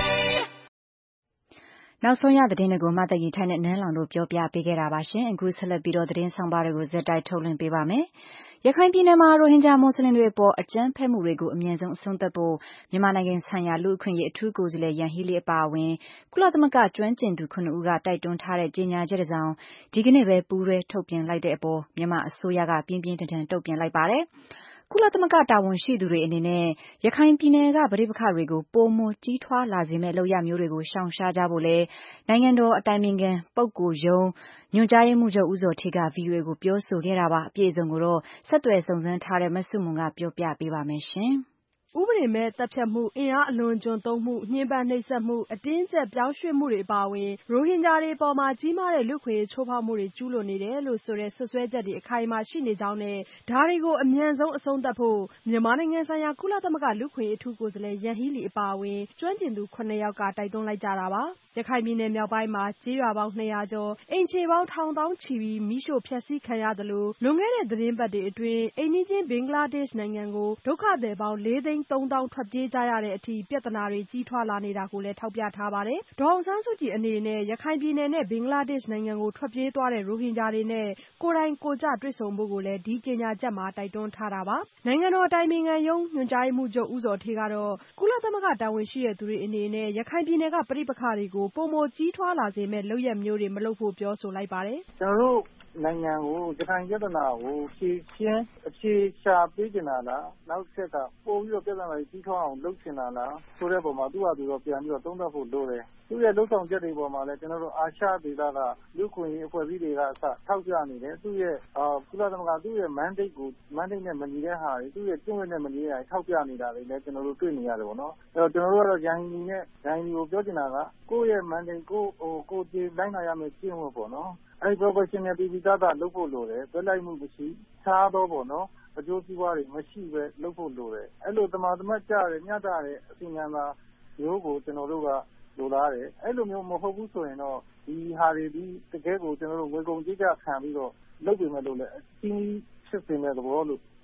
နောက်ဆုံးရသတင်းတွေကိုမသက်ကြီးထိုင်းနဲ့နန်းလောင်တို့ပြောပြပေးခဲ့တာပါရှင်။အခုဆက်လက်ပြီးတော့သတင်းဆောင်ပါတွေကိုဇက်တိုက်ထုတ်လွှင့်ပေးပါမယ်။ရခိုင်ပြည်နယ်မှာရိုဟင်ဂျာမွတ်စလင်တွေအပေါ်အကြမ်းဖက်မှုတွေကိုအမြင့်ဆုံးအဆုံးသတ်ဖို့မြန်မာနိုင်ငံဆိုင်ရာလူ့အခွင့်အရေးအထူးကိုယ်စားလှယ်ယန်ဟီလီအပါအဝင်ကုလသမဂ္ဂကျွမ်းကျင်သူခုနှစ်ဦးကတိုက်တွန်းထားတဲ့ကြေညာချက်တစ်စောင်ဒီကနေ့ပဲပူးတွဲထုတ်ပြန်လိုက်တဲ့အပေါ်မြန်မာအစိုးရကပြင်းပြင်းထန်ထန်တုံ့ပြန်လိုက်ပါတယ်။ကုလသမဂ္ဂတာဝန်ရှိသူတွေအနေနဲ့ရခိုင်ပြည်နယ်ကပဋိပက္ခတွေကိုပိုမိုကြီးထွားလာစေမယ့်လုပ်ရပ်မျိုးတွေကိုရှောင်ရှားကြဖို့လဲနိုင်ငံတော်အတိုင်ပင်ခံပုဂ္ဂိုလ်ရုံးညွှန်ကြားရေးမှူးချုပ်ဦးဇော်ဌေးက ဗွီအိုအေကိုပြောဆိုခဲ့တာပါအပြည့်အစုံကိုတော့ဆက်သွယ်စုံစမ်းထားတဲ့မဆုမွန်ကပြောပြပေးပါမယ်ရှင်။
ဥပဒေမဲ့တပ်ဖြတ်မှုအင်အားအလွန်အကျွံသုံးမှုညှဉ်းပန်းနှိပ်စက်မှုအတင်းအကျပ်ပြောင်းရွှေ့မှုတွေအပါအဝင်ရိုဟင်ဂျာတွေအပေါ်မှာကြီးမားတဲ့လူ့အခွင့်အရေးချိုးဖောက်မှုတွေကျူးလွန်နေတယ်လို့ဆိုတဲ့စွပ်စွဲချက်တွေအခိုင်အမာရှိနေကြောင်းနဲ့ဒါတွေကိုအမြန်ဆုံးအဆုံးသတ်ဖို့မြန်မာနိုင်ငံဆိုင်ရာကုလသမဂ္ဂလူ့အခွင့်အရေးအထူးကိုယ်စားလှယ်ယန်ဟီလီအပါအဝင်ကျွမ်းကျင်သူခုနှစ်ယောက်ကတိုက်တွန်းလိုက်ကြတာပါ။ရခိုင်ပြည်နယ်မြောက်ပိုင်းမှာကျေးရွာပေါင်းနှစ်ရာကျော်အိမ်ခြေပေါင်းထောင်သောင်းချီပြီးမီးရှို့ဖျက်ဆီးခံရသလိုလွန်ခဲ့တဲ့သတင်းပတ်တွေအတွင်းအိမ်နီးချင်းဘင်္ဂလားဒေ့ရှ်နိုင်ငံကိုဒုက္ခသည်ပေါင်းလေးသိန်းသုံးသောင်းထွက်ပြေးကြရတဲ့အထိပြဿနာတွေကြီးထွားလာနေတာကိုလည်းထောက်ပြထားပါတယ်။ဒေါ်အောင်ဆန်းစုကြည်အနေနဲ့ရခိုင်ပြည်နယ်နဲ့ဘင်္ဂလားဒေ့ရှ်နိုင်ငံကိုထွက်ပြေးသွားတဲ့ရိုဟင်ဂျာတွေနဲ့ကိုယ်တိုင်ကိုယ်ကျတွေ့ဆုံဖို့ကိုလည်းဒီကြေညာချက်မှာတိုက်တွန်းထားတာပါ။နိုင်ငံတော်အတိုင်ပင်ခံရုံးညွှန်ကြားရေးမှူးချုပ်ဦးဇော်ဌေးကတော့ကုလသမဂ္ဂတာဝန်ရှိသူတွေအနေနဲ့ရခိုင်ပြည်နယ်ကပဋိပက္ခတွေကိုပိုမိုကြီးထွားလာစေမယ့်လုပ်ရပ်မျိုးတွေမလုပ်ဖို့ပြောဆိုလိုက်ပါတယ်
။ကျွန်တော်တို့နိုင်ငံကိုရခိုင်ပြဿနာကိုဖြေရှင်းအခြေရှာပေးကြတာလားနောက်ဆက်ကပို့ပြီးတော့ပြဿနာတွေကြီးထွားအောင်လုပ်ချင်တာလားဆိုတဲ့ပုံမှာသူ့ဟာသူတော့ပြန်ပြီးတော့သုံးသပ်ဖို့လိုတယ်သူ့ရဲ့လှုပ်ဆောင်ချက်တွေပေါ်မှာလည်းကျွန်တော်တို့အာရှဒေသကလူ့ခွင့်ရေးအဖွဲ့အစည်းတွေကအစထောက်ပြနေတယ်သူ့ရဲ့ကုလသမဂ္ဂသူ့ရဲ့ mandate ကို mandate နဲ့မညီတဲ့ဟာတွေသူ့ရဲ့ကျင့်ဝတ်နဲ့မညီတဲ့ဟာတွေထောက်ပြနေတာတွေလည်းကျွန်တော်တို့တွေ့နေရတယ်ပေါ့နော်အဲတော့ကျွန်တော်တို့ကတော့ဂျန်ဟီနဲ့ဂျန်ဟီကိုပြောချင်တာကကိုယ့်ရဲ့ mandate ကိုဟိုကိုကြည်လိုက်နိုင်ရမယ့်ကျင့်ဝတ်ပေါ့နော်အဲဒီ professional ပြည်ပြည်သားသားလုပ်ဖို့လိုတယ်တွဲလိုက်မှုမရှိခြားတော့ပေါ့နော်အကျိုးစီးပွားတွေမရှိပဲလုပ်ဖို့လိုတယ်အဲ့လိုတမာတမတ်ကြတယ်ညတာတဲ့အစီအမံသာမျိုးကိုကျွန်တော်တို့ကလိုလားတယ်အဲ့လိုမျိုးမဟုတ်ဘူးဆိုရင်တော့ဒီဟာတွေဒီတကယ်ကိုကျွန်တော်တို့ငွေကုန်ကြေးကျခံပြီးတော့လုပ်ပေမဲ့လို့လည်းအချင်းဖြစ်စေမဲ့သဘောလို့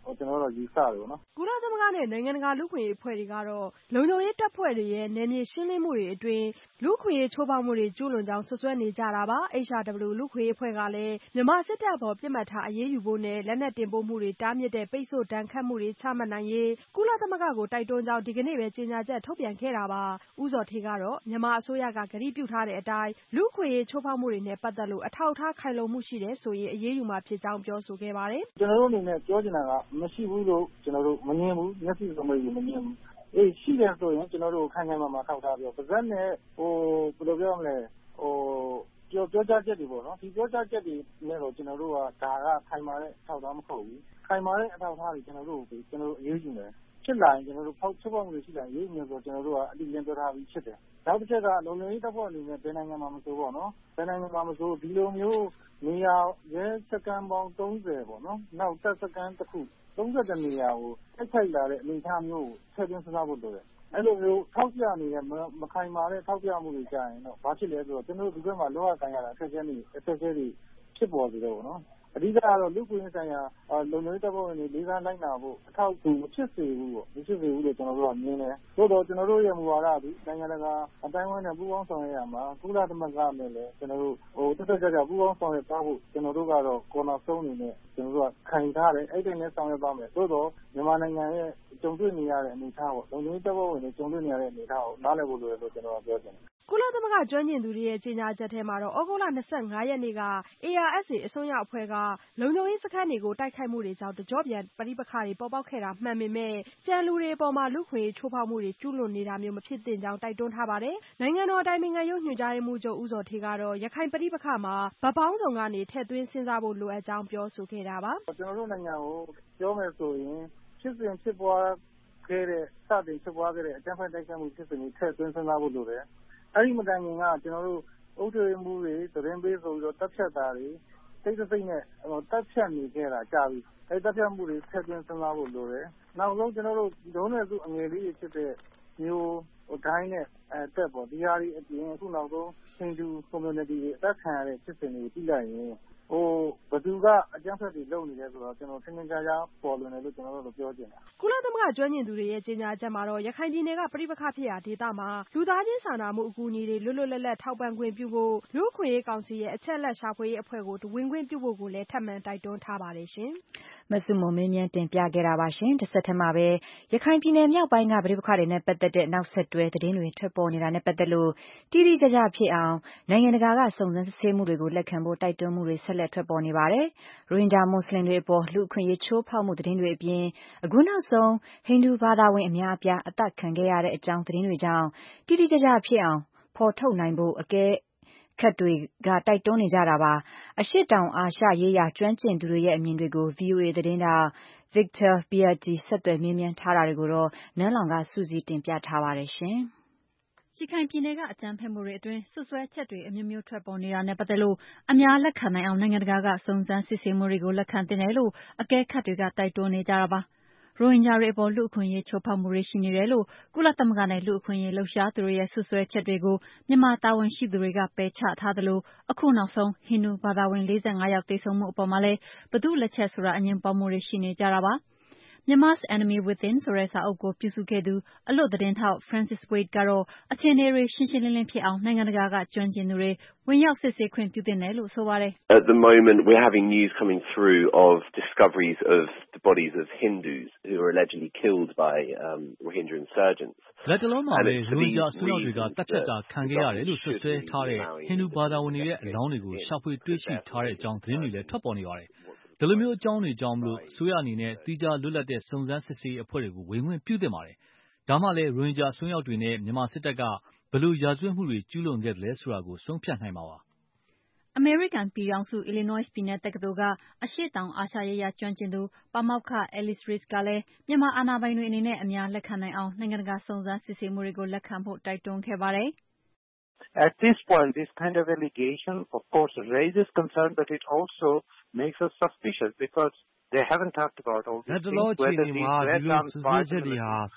ကျွန်တော်တို့ယူဆတယ်ပေါ့နော်
ကုလသမဂ္ဂနဲ့နိုင်ငံတကာလူ့အခွင့်အရေးအဖွဲ့တွေကတော့လုံခြုံရေးတပ်ဖွဲ့တွေရဲ့နယ်မြေရှင်းလင်းမှုတွေအတွင်းလူ့အခွင့်အရေးချိုးဖောက်မှုတွေကျူးလွန်ကြောင်းဆွဆွဲနေကြတာပါ H R W လူ့အခွင့်အရေးအဖွဲ့ကလည်းမြန်မာစစ်တပ်အပေါ်ပြစ်မှတ်ထားအရေးယူဖို့နဲ့လက်နက်တင်ပို့မှုတွေတားမြစ်တဲ့ပိတ်ဆို့ဒဏ်ခတ်မှုတွေချမှတ်နိုင်ရေးကုလသမဂ္ဂကိုတိုက်တွန်းကြောင်းဒီကနေ့ပဲကြေညာချက်ထုတ်ပြန်ခဲ့တာပါဦးဇော်ဌေးကတော့မြန်မာအစိုးရကကတိပြုထားတဲ့အတိုင်းလူ့အခွင့်အရေးချိုးဖောက်မှုတွေနဲ့ပတ်သက်လို့အထောက်အထားခိုင်လုံမှုရှိတယ်ဆိုရင်အရေးယူမှာဖြစ်ကြောင်းပြောဆိုခဲ့ပါတယ်
ကျွန်တော်တို့အနေနဲ့ပြောချင်တာကမရှိဘူးလို့ကျွန်တော်တို့မငြင်းဘူးမျက်စိစုံမရမငြင်းဘူးအေးရှိတယ်ဆိုရင်ကျွန်တော်တို့ခိုင်ခိုင်မာမာထောက်ထားပြောပါဇက်နဲ့ဟိုဘယ်လိုပြောမလဲဟိုပြောပြောကြားချက်တွေပေါ့နော်ဒီပြောကြားချက်တွေနဲ့တော့ကျွန်တော်တို့ကဒါကခိုင်မာတဲ့ထောက်ထားမဟုတ်ဘူးခိုင်မာတဲ့အထောက်ထားတွေကျွန်တော်တို့ကိုကျွန်တော်တို့အရေးယူမယ်ဖြစ်လာရင်ကျွန်တော်တို့ဖောက်ချုပ်ဖို့ရှိလာရေးမျိုးဆိုကျွန်တော်တို့ကအတိအကျပြောထားပြီးဖြစ်တယ်နောက်တစ်ချက်ကလုံခြုံရေးတပ်ဖွဲ့အနေနဲ့ဘယ်နိုင်ငံမှာမဆိုပေါ့နော်ဘယ်နိုင်ငံမှာမဆိုဒီလိုမျိုးနေရာရဲစခန်းပေါင်းသုံးဆယ်ပေါ့နော်နောက်တပ်စခန်းတစ်ခုသုံးဆယ်နေရာကိုထိုက်ထိုက်လာတဲ့အနေအထားမျိုးကိုထည့်သွင်းစဉ်းစားဖို့လိုတယ်အဲ့လိုမျိုးထောက်ပြနေတဲ့မခိုင်မာတဲ့ထောက်ပြမှုတွေကြရင်တော့ဘာဖြစ်လဲဆိုတော့ကျွန်တော်တို့ဒီဘက်မှာလောကကိုင်ရတာအခက်အခဲတွေအခက်အခဲတွေဖြစ်ပေါ်နေတယ်ပေါ့နော်အဓိကတော့လူ့ခွင့်ရေးဆိုင်ရာလုံခြုံရေးတပ်ဖွဲ့ဝင်တွေလေးစားလိုက်နာဖို့အထောက်အကူမဖြစ်စေဘူးပေါ့မဖြစ်စေဘူးလို့ကျွန်တော်တို့ကမြင်တယ်သို့တော့ကျွန်တော်တို့ရဲ့မူဝါဒကနိုင်ငံတကာအတိုင်းအဝန်နဲ့ပူးပေါင်းဆောင်ရွက်ရမှာကုလသမဂ္ဂနဲ့လည်းကျွန်တော်တို့ဟိုတက်တက်ကြကြပူးပေါင်းဆောင်ရွက်သွားဖို့ကျွန်တော်တို့ကတော့ကော်နာဆုံးအနေနဲ့ကျွန်တော်တို့ကခံထားတယ်အဲ့ဒီနဲ့ဆောင်ရွက်သွားမယ်သို့တော့မြန်မာနိုင်ငံရဲ့ကြုံတွေ့နေရတဲ့အနေအထားပေါ့လုံခြုံရေးတပ်ဖွဲ့ဝင်တွေကြုံတွေ့နေရတဲ့အနေအထားကိုနားလည်ဖို့လိုတယ်လို့ကျွန်တော်ကပြောချင်တယ်
ကုလသမဂ္ဂကျွမ်းကျင်သူတွေရဲ့ကြေညာချက်ထဲမှာတော့ဩဂုတ်လ၂၅ရက်နေ့က A R S A အစွန်းရောက်အဖွဲ့ကလုံခြုံရေးစခန်းတွေကိုတိုက်ခိုက်မှုတွေကြောင့်တကြော့ပြန်ပဋိပက္ခတွေပေါ်ပေါက်ခဲ့တာမှန်ပေမဲ့ကြံလူတွေအပေါ်မှာလူ့ခွင့်ရေးချိုးဖောက်မှုတွေကျူးလွန်နေတာမျိုးမဖြစ်သင့်ကြောင်းတိုက်တွန်းထားပါတယ်။နိုင်ငံတော်အတိုင်ပင်ခံရုံးညွှန်ကြားရေးမှူးချုပ်ဦးဇော်ဌေးကတော့ရခိုင်ပဋိပက္ခမှာဘက်ပေါင်းစုံကနေထည့်သွင်းစဉ်းစားဖို့လိုအပ်ကြောင်းပြောဆိုခဲ့တာပါ
။ကျွန်တော်တို့နိုင်ငံကိုပြောမယ်ဆိုရင်ဖြစ်စဉ်ဖြစ်ပွားခဲ့တဲ့စတင်ဖြစ်ပွားခဲ့တဲ့အကြမ်းဖက်တိုက်ခိုက်မှုဖြစ်စဉ်တွေထည့်သွင်းစဉ်းစားဖို့လိုတယ်အဲ့ဒီမတိုင်ခင်ကကျွန်တော်တို့အုပ်ချုပ်ရေးမှုတွေသတင်းပေးဆိုပြီးတော့တပ်ဖြတ်တာတွေစိတ်စိတ်နဲ့တပ်ဖြတ်နေခဲ့တာကြာပြီအဲ့တပ်ဖြတ်မှုတွေထည့်သွင်းစဉ်းစားဖို့လိုတယ်နောက်ဆုံးကျွန်တော်တို့ဒုံးနဲ့စုအငယ်လေးတွေဖြစ်တဲ့မျိုးဟိုတိုင်းနဲ့အဲတက်ပေါ့ဒီဟာတွေအပြင်အခုနောက်ဆုံးဟိန္ဒူ community တွေအသက်ခံရတဲ့ဖြစ်စဉ်တွေကိုကြည့်လိုက်ရင်ဟိုဘသူကအကြမ်းဖက်တွေလုပ်နေလဲဆိုတော့ကျွန်တော်သင်္ကြန်ကြားပေါ်လွင်တယ်လို့ကျွန်တော်တို့ပြောချင်တာ
ကုလသမဂ္ဂကျွမ်းကျင်သူတွေရဲ့ကြေညာချက်မှာတော့ရခိုင်ပြည်နယ်ကပဋိပက္ခဖြစ်ရာဒေသမှာလူသားချင်းစာနာမှုအကူအညီတွေလွတ်လွတ်လပ်လပ်ထောက်ပံ့ခွင့်ပြုဖို့လူ့အခွင့်အရေးကောင်စီရဲ့အချက်အလက်ရှာဖွေရေးအဖွဲ့ကိုဝင်ခွင့်ပြုဖို့ကိုလည်းထပ်မံတိုက်တွန်းထားပါတယ်ရှင်
မဆုမွန်မင်းမြန်းတင်ပြခဲ့တာပါရှင်တစ်ဆက်တည်းမှာပဲရခိုင်ပြည်နယ်မြောက်ပိုင်းကပဋိပက္ခတွေနဲ့ပတ်သက်တဲ့နောက်ဆက်တွဲသတင်းတွေထွက်ပေါ်နေတာနဲ့ပတ်သက်လို့တိတိကျကျဖြစ်အောင်နိုင်ငံတကာကစုံစမ်းစစ်ဆေးမှုတွေကိုလက်ခံဖို့တိုက်တွန်းမှုတွေဆက်လက်ထွက်ပေါ်နေပါတယ်။ရိုဟင်ဂျာမွတ်စလင်တွေအပေါ်လူ့အခွင့်အရေးချိုးဖောက်မှုသတင်းတွေအပြင်အခုနောက်ဆုံးဟိန္ဒူဘာသာဝင်အများအပြားအသက်ခံခဲ့ရတဲ့အကြောင်းသတင်းတွေကြောင့်တိတိကျကျဖြစ်အောင်ဖော်ထုတ်နိုင်ဖို့အကဲခတ်တွေကတိုက်တွန်းနေကြတာပါအရှေ့တောင်အာရှရေးရာကျွမ်းကျင်သူတွေရဲ့အမြင်တွေကို V O A သတင်းတောက် Victor Beattie ဆက်သွယ်မေးမြန်းထားတာတွေကိုတော့နန်းလောင်ကစုစည်းတင်ပြထားပါတယ်ရှင်
ရခိုင်ပြည်နယ်ကအကြမ်းဖက်မှုတွေအတွင်းစွပ်စွဲချက်တွေအမျိုးမျိုးထွက်ပေါ်နေတာနဲ့ပတ်သက်လို့အများလက်ခံနိုင်အောင်နိုင်ငံတကာကစုံစမ်းစစ်ဆေးမှုတွေကိုလက်ခံသင့်တယ်လို့အကဲခတ်တွေကတိုက်တွန်းနေကြတာပါရိုဟင်ဂျာတွေအပေါ်လူ့အခွင့်အရေးချိုးဖောက်မှုတွေရှိနေတယ်လို့ကုလသမဂ္ဂနဲ့လူ့အခွင့်အရေးလှုပ်ရှားသူတွေရဲ့ဆွဆွဲချက်တွေကိုမြန်မာတာဝန်ရှိသူတွေကပယ်ချထားသလိုအခုနောက်ဆုံးဟိန္ဒူဘာသာဝင်၄၅ယောက်သေဆုံးမှုအပေါ်မှာလည်းဘယ်သူ့လက်ချက်ဆိုတာအငြင်းပွားမှုတွေရှိနေကြတာပါMyanmar's Enemy Within ဆိုတဲ့စာအုပ်ကိုပြုစုခဲ့သူအလွတ်သတင်းထောက် Francis Wade ကတော့အခြေအနေတွေရှင်းရှင်းလင်းလင်းဖြစ်အောင်နိုင်ငံတကာကကျွမ်းကျင်သူတွေဝင်ရောက်စစ်ဆေးခွင့်ပြုသင့်တယ်လို့ဆိုပါတယ်
At the moment we're having news coming through of discoveries of the bodies of Hindus who were allegedly killed by um, Rohingya insurgents.
လက်တလုံးမှာပဲရိုဟင်ဂျာအစွန်းရောက်တွေကတပ်ဖြတ်တာခံခဲ့ရတယ်လို့ဆွဆွဲထားတဲ့ဟိန္ဒူဘာသာဝင်တွေရဲ့အလောင်းတွေကိုရှာဖွေတွေ့ရှိထားတဲ့အကြောင်းသတင်းတွေလည်းထွက်ပေါ်နေပါတယ်ဒီလိုမျိုးအကြောင်းတွေကြောင့်မလို့အစိုးရအနေနဲ့တီးခြားလွတ်လပ်တဲ့စုံစမ်းစစ်ဆေးအဖွဲ့တွေကိုဝင်ခွင့်ပြုသင့်ပါတယ်။ဒါမှလည်းရိုဟင်ဂျာအစွန်းရောက်တွေနဲ့မြန်မာစစ်တပ်ကဘယ်လိုရာဇဝတ်မှုတွေကျူးလွန်ခဲ့တယ်လဲဆိုတာကိုဆုံးဖြတ်နိုင်မှာပါ
။အမေရိကန်ပြည်ထောင်စု Illinois ပြည်နယ်တက္ကသိုလ်ကအရှေ့တောင်အာရှရေးရာကျွမ်းကျင်သူပါမောက္ခ Alice Reese ကလည်းမြန်မာအာဏာပိုင်တွေအနေနဲ့အများလက်ခံနိုင်အောင်နိုင်ငံတကာစုံစမ်းစစ်ဆေးမှုတွေကိုလက်ခံဖို့တိုက်တွန်းခဲ့ပါတယ်။
At this point, this kind of allegation, of course, raises concern, but it also makes us suspicious because they haven't talked about all these things.
Whether these red arms fight or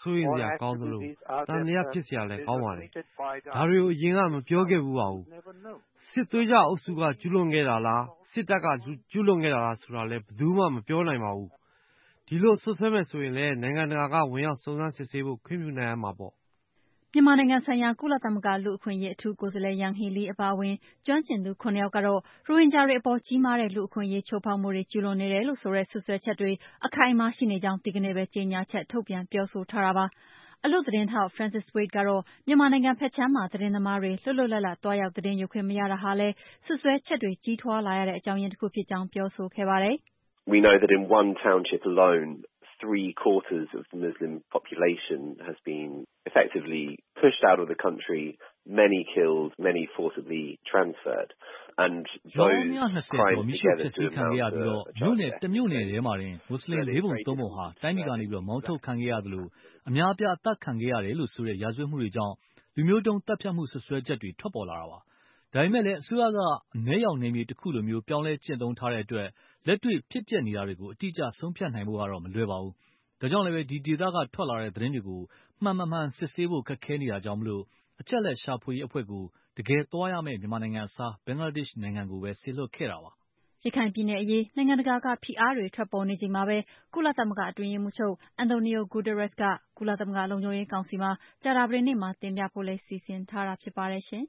actually these other perpetrated by the army. We never know.
စစ်သွေးကြအုပ်စုကကျူးလွန်ခဲ့တာလားစစ်တပ်ကကျူးလွန်ခဲ့တာလားဆိုတာလည်းဘယ်သူမှမပြောနိုင်ပါဘူး
ဒီလိုဆွဆွဲမဲ့ဆိုရင်လည်းနိုင်ငံတကာကဝင်ရောက်စုံစမ်းစစ်ဆေးဖို့ခွင့်ပြုနိုင်ရမှာပေါ့
မြန်မာနိုင်ငံဆိုင်ရာကုလသမဂ္ဂလူ့အခွင့်အရေးအထူးကိုယ်စားလှယ်ယန်ဟီလီအပါအဝင်ကျွမ်းကျင်သူခုနှစ်ယောက်ကတော့ရိုဟင်ဂျာတွေအပေါ်ကြီးမားတဲ့လူ့အခွင့်အရေးချိုးဖောက်မှုတွေကျူးလွန်နေတယ်လို့ဆိုတဲ့ဆွဆွဲချက်တွေအခိုင်အမာရှိနေကြောင်းဒီကနေ့ပဲကြေညာချက်ထုတ်ပြန်ပြောဆိုထားတာပါအလွတ်သတင်းထောက် Francis Wade ကတော့မြန်မာနိုင်ငံဖက်ချမ်းမှာသတင်းသမားတွေလွတ်လွတ်လပ်လပ်တွားရောက်သတင်းယူခွင့်မရတာဟာလည်းဆွဆွဲချက်တွေကြီးထွားလာရတဲ့အကြောင်းရင်းတစ်ခုဖြစ်ကြောင်းပြောဆိုခဲ့ပါတယ်
We know that in one township alone three quarters of the Muslim population has been effectively pushed out of the country, many killed, many forcibly transferred. And those crimes together to amount to a child death.
တမြို့နယ်ထဲမှာတင်မွတ်စလင်လေးပုံသုံးပုံဟာတိုင်းပြည်ကနေပြီးတော့မောင်းထုတ်ခံခဲ့ရသလိုအများအပြားအသက်ခံခဲ့ရတယ်လို့ဆိုတဲ့ရာဇဝတ်မှုတွေကြောင့်လူမျိုးတုံးတပ်ဖြတ်မှုဆွဆွဲချက်တွေထွက်ပေါ်လာတာပါဒါပေမဲ့လည်းအစိုးရကအမဲရောင်နေမြေတစ်ခုလိုမျိုးပြောင်းလဲကျင့်သုံးထားတဲ့အတွက်လက်တွေ့ဖြစ်ပျက်နေတာတွေကိုအတိအကျဆုံးဖြတ်နိုင်ဖို့ကတော့မလွယ်ပါဘူးဒါကြောင့်လည်းပဲဒီဒေသကထွက်လာတဲ့သတင်းတွေကိုမှန်မှန်မှန်စစ်ဆေးဖို့ခက်ခဲနေတာကြောင့်မလို့အချက်လက်ရှာဖွေရေးအဖွဲ့ကိုတကယ်သွားရမယ့်မြန်မာနိုင်ငံအစားဘင်္ဂလားဒေ့ရှ်နိုင်ငံကိုပဲဆေလွတ်ခဲ့တာပါ
ရခိုင်ပြည်နယ်အရေးနိုင်ငံတကာကဖိအားတွေထွက်ပေါ်နေချိန်မှာပဲကုလသမဂ္ဂအတွင်းရေးမှူးချုပ်အန်တိုနီယိုဂူတာရက်စ်ကကုလသမဂ္ဂလုံခြုံရေးကောင်စီမှာကြာသပတေးနေ့မှာတင်ပြဖို့လဲစီစဉ်ထားတာဖြစ်ပါတယ်ရှင်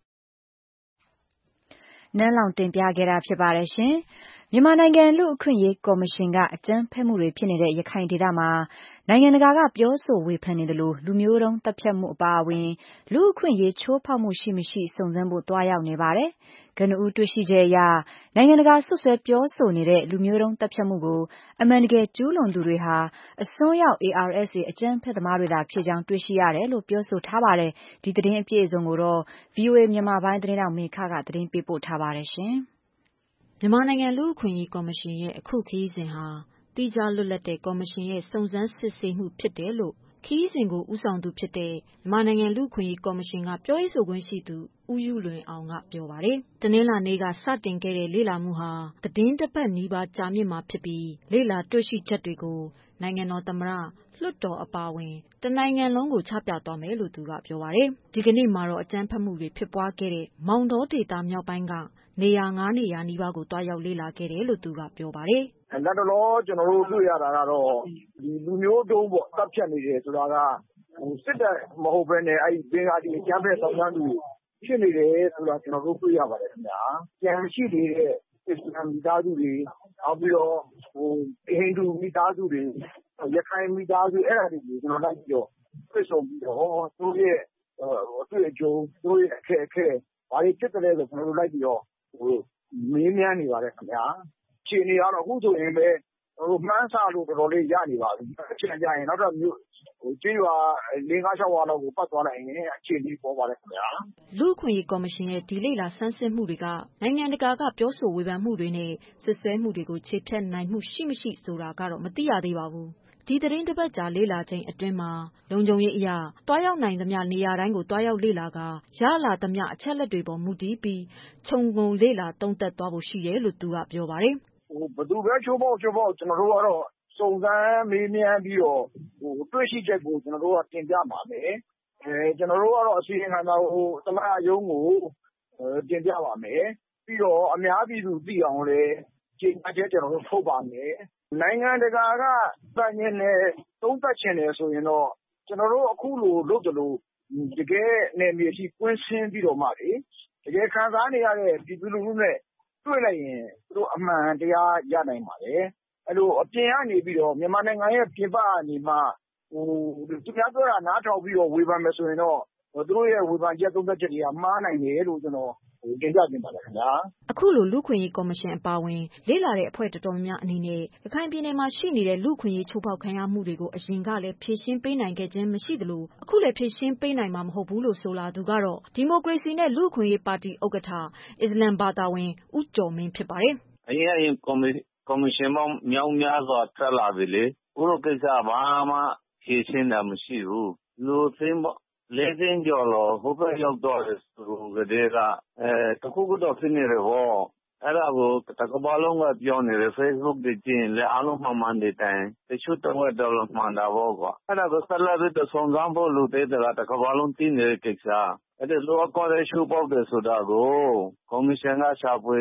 နန်းလောင်တင်ပြခဲ့တာဖြစ်ပါတယ်ရှင်မြန်မာနိုင်ငံလူ့အခွင့်အရေးကော်မရှင်ကအကြမ်းဖက်မှုတွေဖြစ်နေတဲ့ရခိုင်ဒေသမှာနိုင်ငံတကာကပြောဆိုဝေဖန်နေတယ်လို့လူမျိုးတုံးတပ်ဖြတ်မှုအပါအဝင်လူ့အခွင့်အရေးချိုးဖောက်မှုရှိမရှိစုံစမ်းဖို့တွားရောက်နေပါတယ်။ကနဦးတွေ့ရှိချက်အရနိုင်ငံတကာဆွဆွဲပြောဆိုနေတဲ့လူမျိုးတုံးတပ်ဖြတ်မှုကိုအမှန်တကယ်ကျူးလွန်သူတွေဟာအစွန်းရောက် A R S A အကြမ်းဖက်သမားတွေသာဖြစ်ကြောင်းတွေ့ရှိရတယ်လို့ပြောဆိုထားပါတယ်။ဒီသတင်းအပြည့်အစုံကိုတော့ V O A မြန်မာပိုင်းသတင်းတောက်မေခကသတင်းပေးပို့ထားပါတယ်ရှင်။
မြန်မာနိုင်ငံလူ့အခွင့်အရေးကော်မရှင်ရဲ့အခုခရီးစဉ်ဟာတိကျလွတ်လပ်တဲ့ကော်မရှင်ရဲ့စုံစမ်းစစ်ဆေးမှုဖြစ်တယ်လို့ခရီးစဉ်ကိုဦးဆောင်သူဖြစ်တဲ့မြန်မာနိုင်ငံလူ့အခွင့်အရေးကော်မရှင်ကပြောရေးဆိုခွင့်ရှိသူဦးယူလွင်အောင်ကပြောပါတယ်။တနင်္လာနေ့ကစတင်ခဲ့တဲ့လေ့လာမှုဟာသတင်းတစ်ပတ်နီးပါးကြာမြင့်မှာဖြစ်ပြီးလေ့လာတွေ့ရှိချက်တွေကိုနိုင်ငံတော်သမ္မတလွှတ်တော်အပါအဝင်တနိုင်ငံလုံးကိုချပြသွားမယ်လို့သူကပြောပါတယ်။ဒီကနေ့မှာတော့အကြမ်းဖက်မှုတွေဖြစ်ပွားခဲ့တဲ့မောင်တောဒေသမြောက်ပိုင်းကနေရာငါးနေရာနီးပါးကိုတွားရောက်လေ့လာခဲ့တယ်လို့သူကပြောပါတယ်
။လက်တလောကျွန်တော်တို့တွေ့ရတာကတော့ဒီလူမျိုးတုံးပေါ့တပ်ဖြတ်နေတယ်ဆိုတာကဟိုစစ်တပ်မဟုတ်ဘဲနဲ့အဲ့ဒီဘင်္ဂါဒီကျမ်းဖက်ဆောင်ရမ်းသူဖြစ်နေတယ်ဆိုတာကျွန်တော်တို့တွေ့ရပါတယ်ခင်ဗျာ။ကြံရှိနေတဲ့အစ္စလာမ်မိသားစုတွေနောက်ပြီးတော့ဟိုဟိန္ဒူမိသားစုတွေရခိုင်မိသားစုအဲ့ဒါတွေကိုကျွန်တော်လိုက်ပြီးတော့တွေ့ဆုံပြီးတော့သူတို့ရဲ့အတွေ့အကြုံသူတို့ရဲ့အခက်အခဲဘာတွေဖြစ်တယ်လဲဆိုကျွန်တော်တို့လိုက်ပြီးတော့ဟိုမင်းများနေပါတယ်ခင်ဗျာခြေနေရတော့အခုဆိုရင်ပဲဟိုမှန်းဆလို့တော်တော်လေးရနေပါပြီအချိန်ကြရင်နောက်တော့မြို့ဟိုကျေးရွာ၄၅၆ဝါလောက်ကိုပတ်သွားလိုက်ရင်အခြေအနေပေါ်ပါတယ်ခင်ဗျာ
လူ့အခွင့်အရေးကော်မရှင်ရဲ့ဒီလေ့လာဆန်းစစ်မှုတွေကနိုင်ငံတကာကပြောဆိုဝေဖန်မှုတွေနဲ့ဆွဆွဲမှုတွေကိုခြေဖြတ်နိုင်မှုရှိမရှိဆိုတာကတော့မသိရသေးပါဘူးဒီသတင်းတစ်ပတ်ကြာလေ့လာချိန်အတွင်းမှာလုံခြုံရေးအရာတွားရောက်နိုင်သမျှနေရာတိုင်းကိုတွားရောက်လေ့လာကရလာသမျှအချက်လက်တွေပေါ်မူတည်ပြီးခြုံငုံလေ့လာသုံးသပ်သွားဖို့ရှိတယ်လို့သူကပြောပါတယ်
ဟိုဘယ်သူပဲချိုးပေါက်ချိုးပေါက်ကျွန်တော်တို့ကတော့စုံစမ်းမေးမြန်းပြီးတော့ဟိုတွေ့ရှိချက်ကိုကျွန်တော်တို့ကတင်ပြပါမယ်အဲကျွန်တော်တို့ကတော့အစီအစဉ်ခံတာဟိုသမရယုံကိုတင်ပြပါမယ်ပြီးတော့အများပြည်သူသိအောင်လည်းကြေညာချက်ကျွန်တော်တို့ထုတ်ပါမယ်နိုင်ငံတကာကပတ်ရင်းနဲ့သုံးသပ်ချင်တယ်ဆိုရင်တော့ကျွန်တော်တို့အခုလိုလုပ်ကြလို့တကယ်နယ်မြေရှိကွင်းဆင်းပြီးတော့မှလေတကယ်ခံစားနေရတဲ့ပြည်သူလူထုနဲ့တွေ့လိုက်ရင်သူတို့အမှန်တရားရနိုင်ပါလေအဲ့လိုအပြင်ကနေပြီးတော့မြန်မာနိုင်ငံရဲ့ပြင်ပကနေမှဟိုသူများပြောတာနားထောင်ပြီးတော့ဝေဖန်မယ်ဆိုရင်တော့သူတို့ရဲ့ဝေဖန်ချက်သုံးသပ်ချက်တွေကမှားနိုင်တယ်လို့ကျွန်တော်တင်ပြတင်ပါတယ်ခင်ဗျာ
အခုလိုလူခွင့်ရေးကော်မရှင်အပါအဝင်လေ့လာတဲ့အဖွဲ့တော်တော်များများအနေနဲ့ရခိုင်ပြည်နယ်မှာရှိနေတဲ့လူခွင့်ရေးချိုးဖောက်ခံရမှုတွေကိုအရင်ကလည်းဖြေရှင်းပေးနိုင်ခဲ့ခြင်းမရှိသလိုအခုလည်းဖြေရှင်းပေးနိုင်မှာမဟုတ်ဘူးလို့ဆိုလာသူကတော့ဒီမိုကရေစီနဲ့လူခွင့်ရေးပါတီဥက္ကဋ္ဌအစ္စလမ်ဘာသာဝင်ဦးကျော်မင်းဖြစ်ပါတယ်
အရင်အရင်ကော်မရှင်ကော်မရှင်ပေါင်းမြောက်များစွာထွက်လာပြီလေဘုလိုကိစ္စဘာမှဖြေရှင်းတာမရှိဘူးလူသိမ်းလေးသိန်းကျော်လို့ဟိုဘက်ရောက်တော့ဆိုကြတဲ့ကအဲတခုကတော့ဖြစ်နေတယ်ဟောအဲ့ဒါကိုတကဘာလုံးကပြောနေတယ် Facebook တွေကျင်းလဲအားလုံးမှန်မှန်တွေတိုင်တချို့တော့တော့မှန်တာပေါ့ကွာအဲ့ဒါကိုဆက်လက်ပြီးဆုံးစမ်းဖို့လူသေးတယ်တကဘာလုံးသိနေတဲ့ကိစ္စအဲ့ဒါလောကရဲရှုပ်ပေါက်တယ်ဆိုတာကိုကော်မရှင်ကရှာဖွေ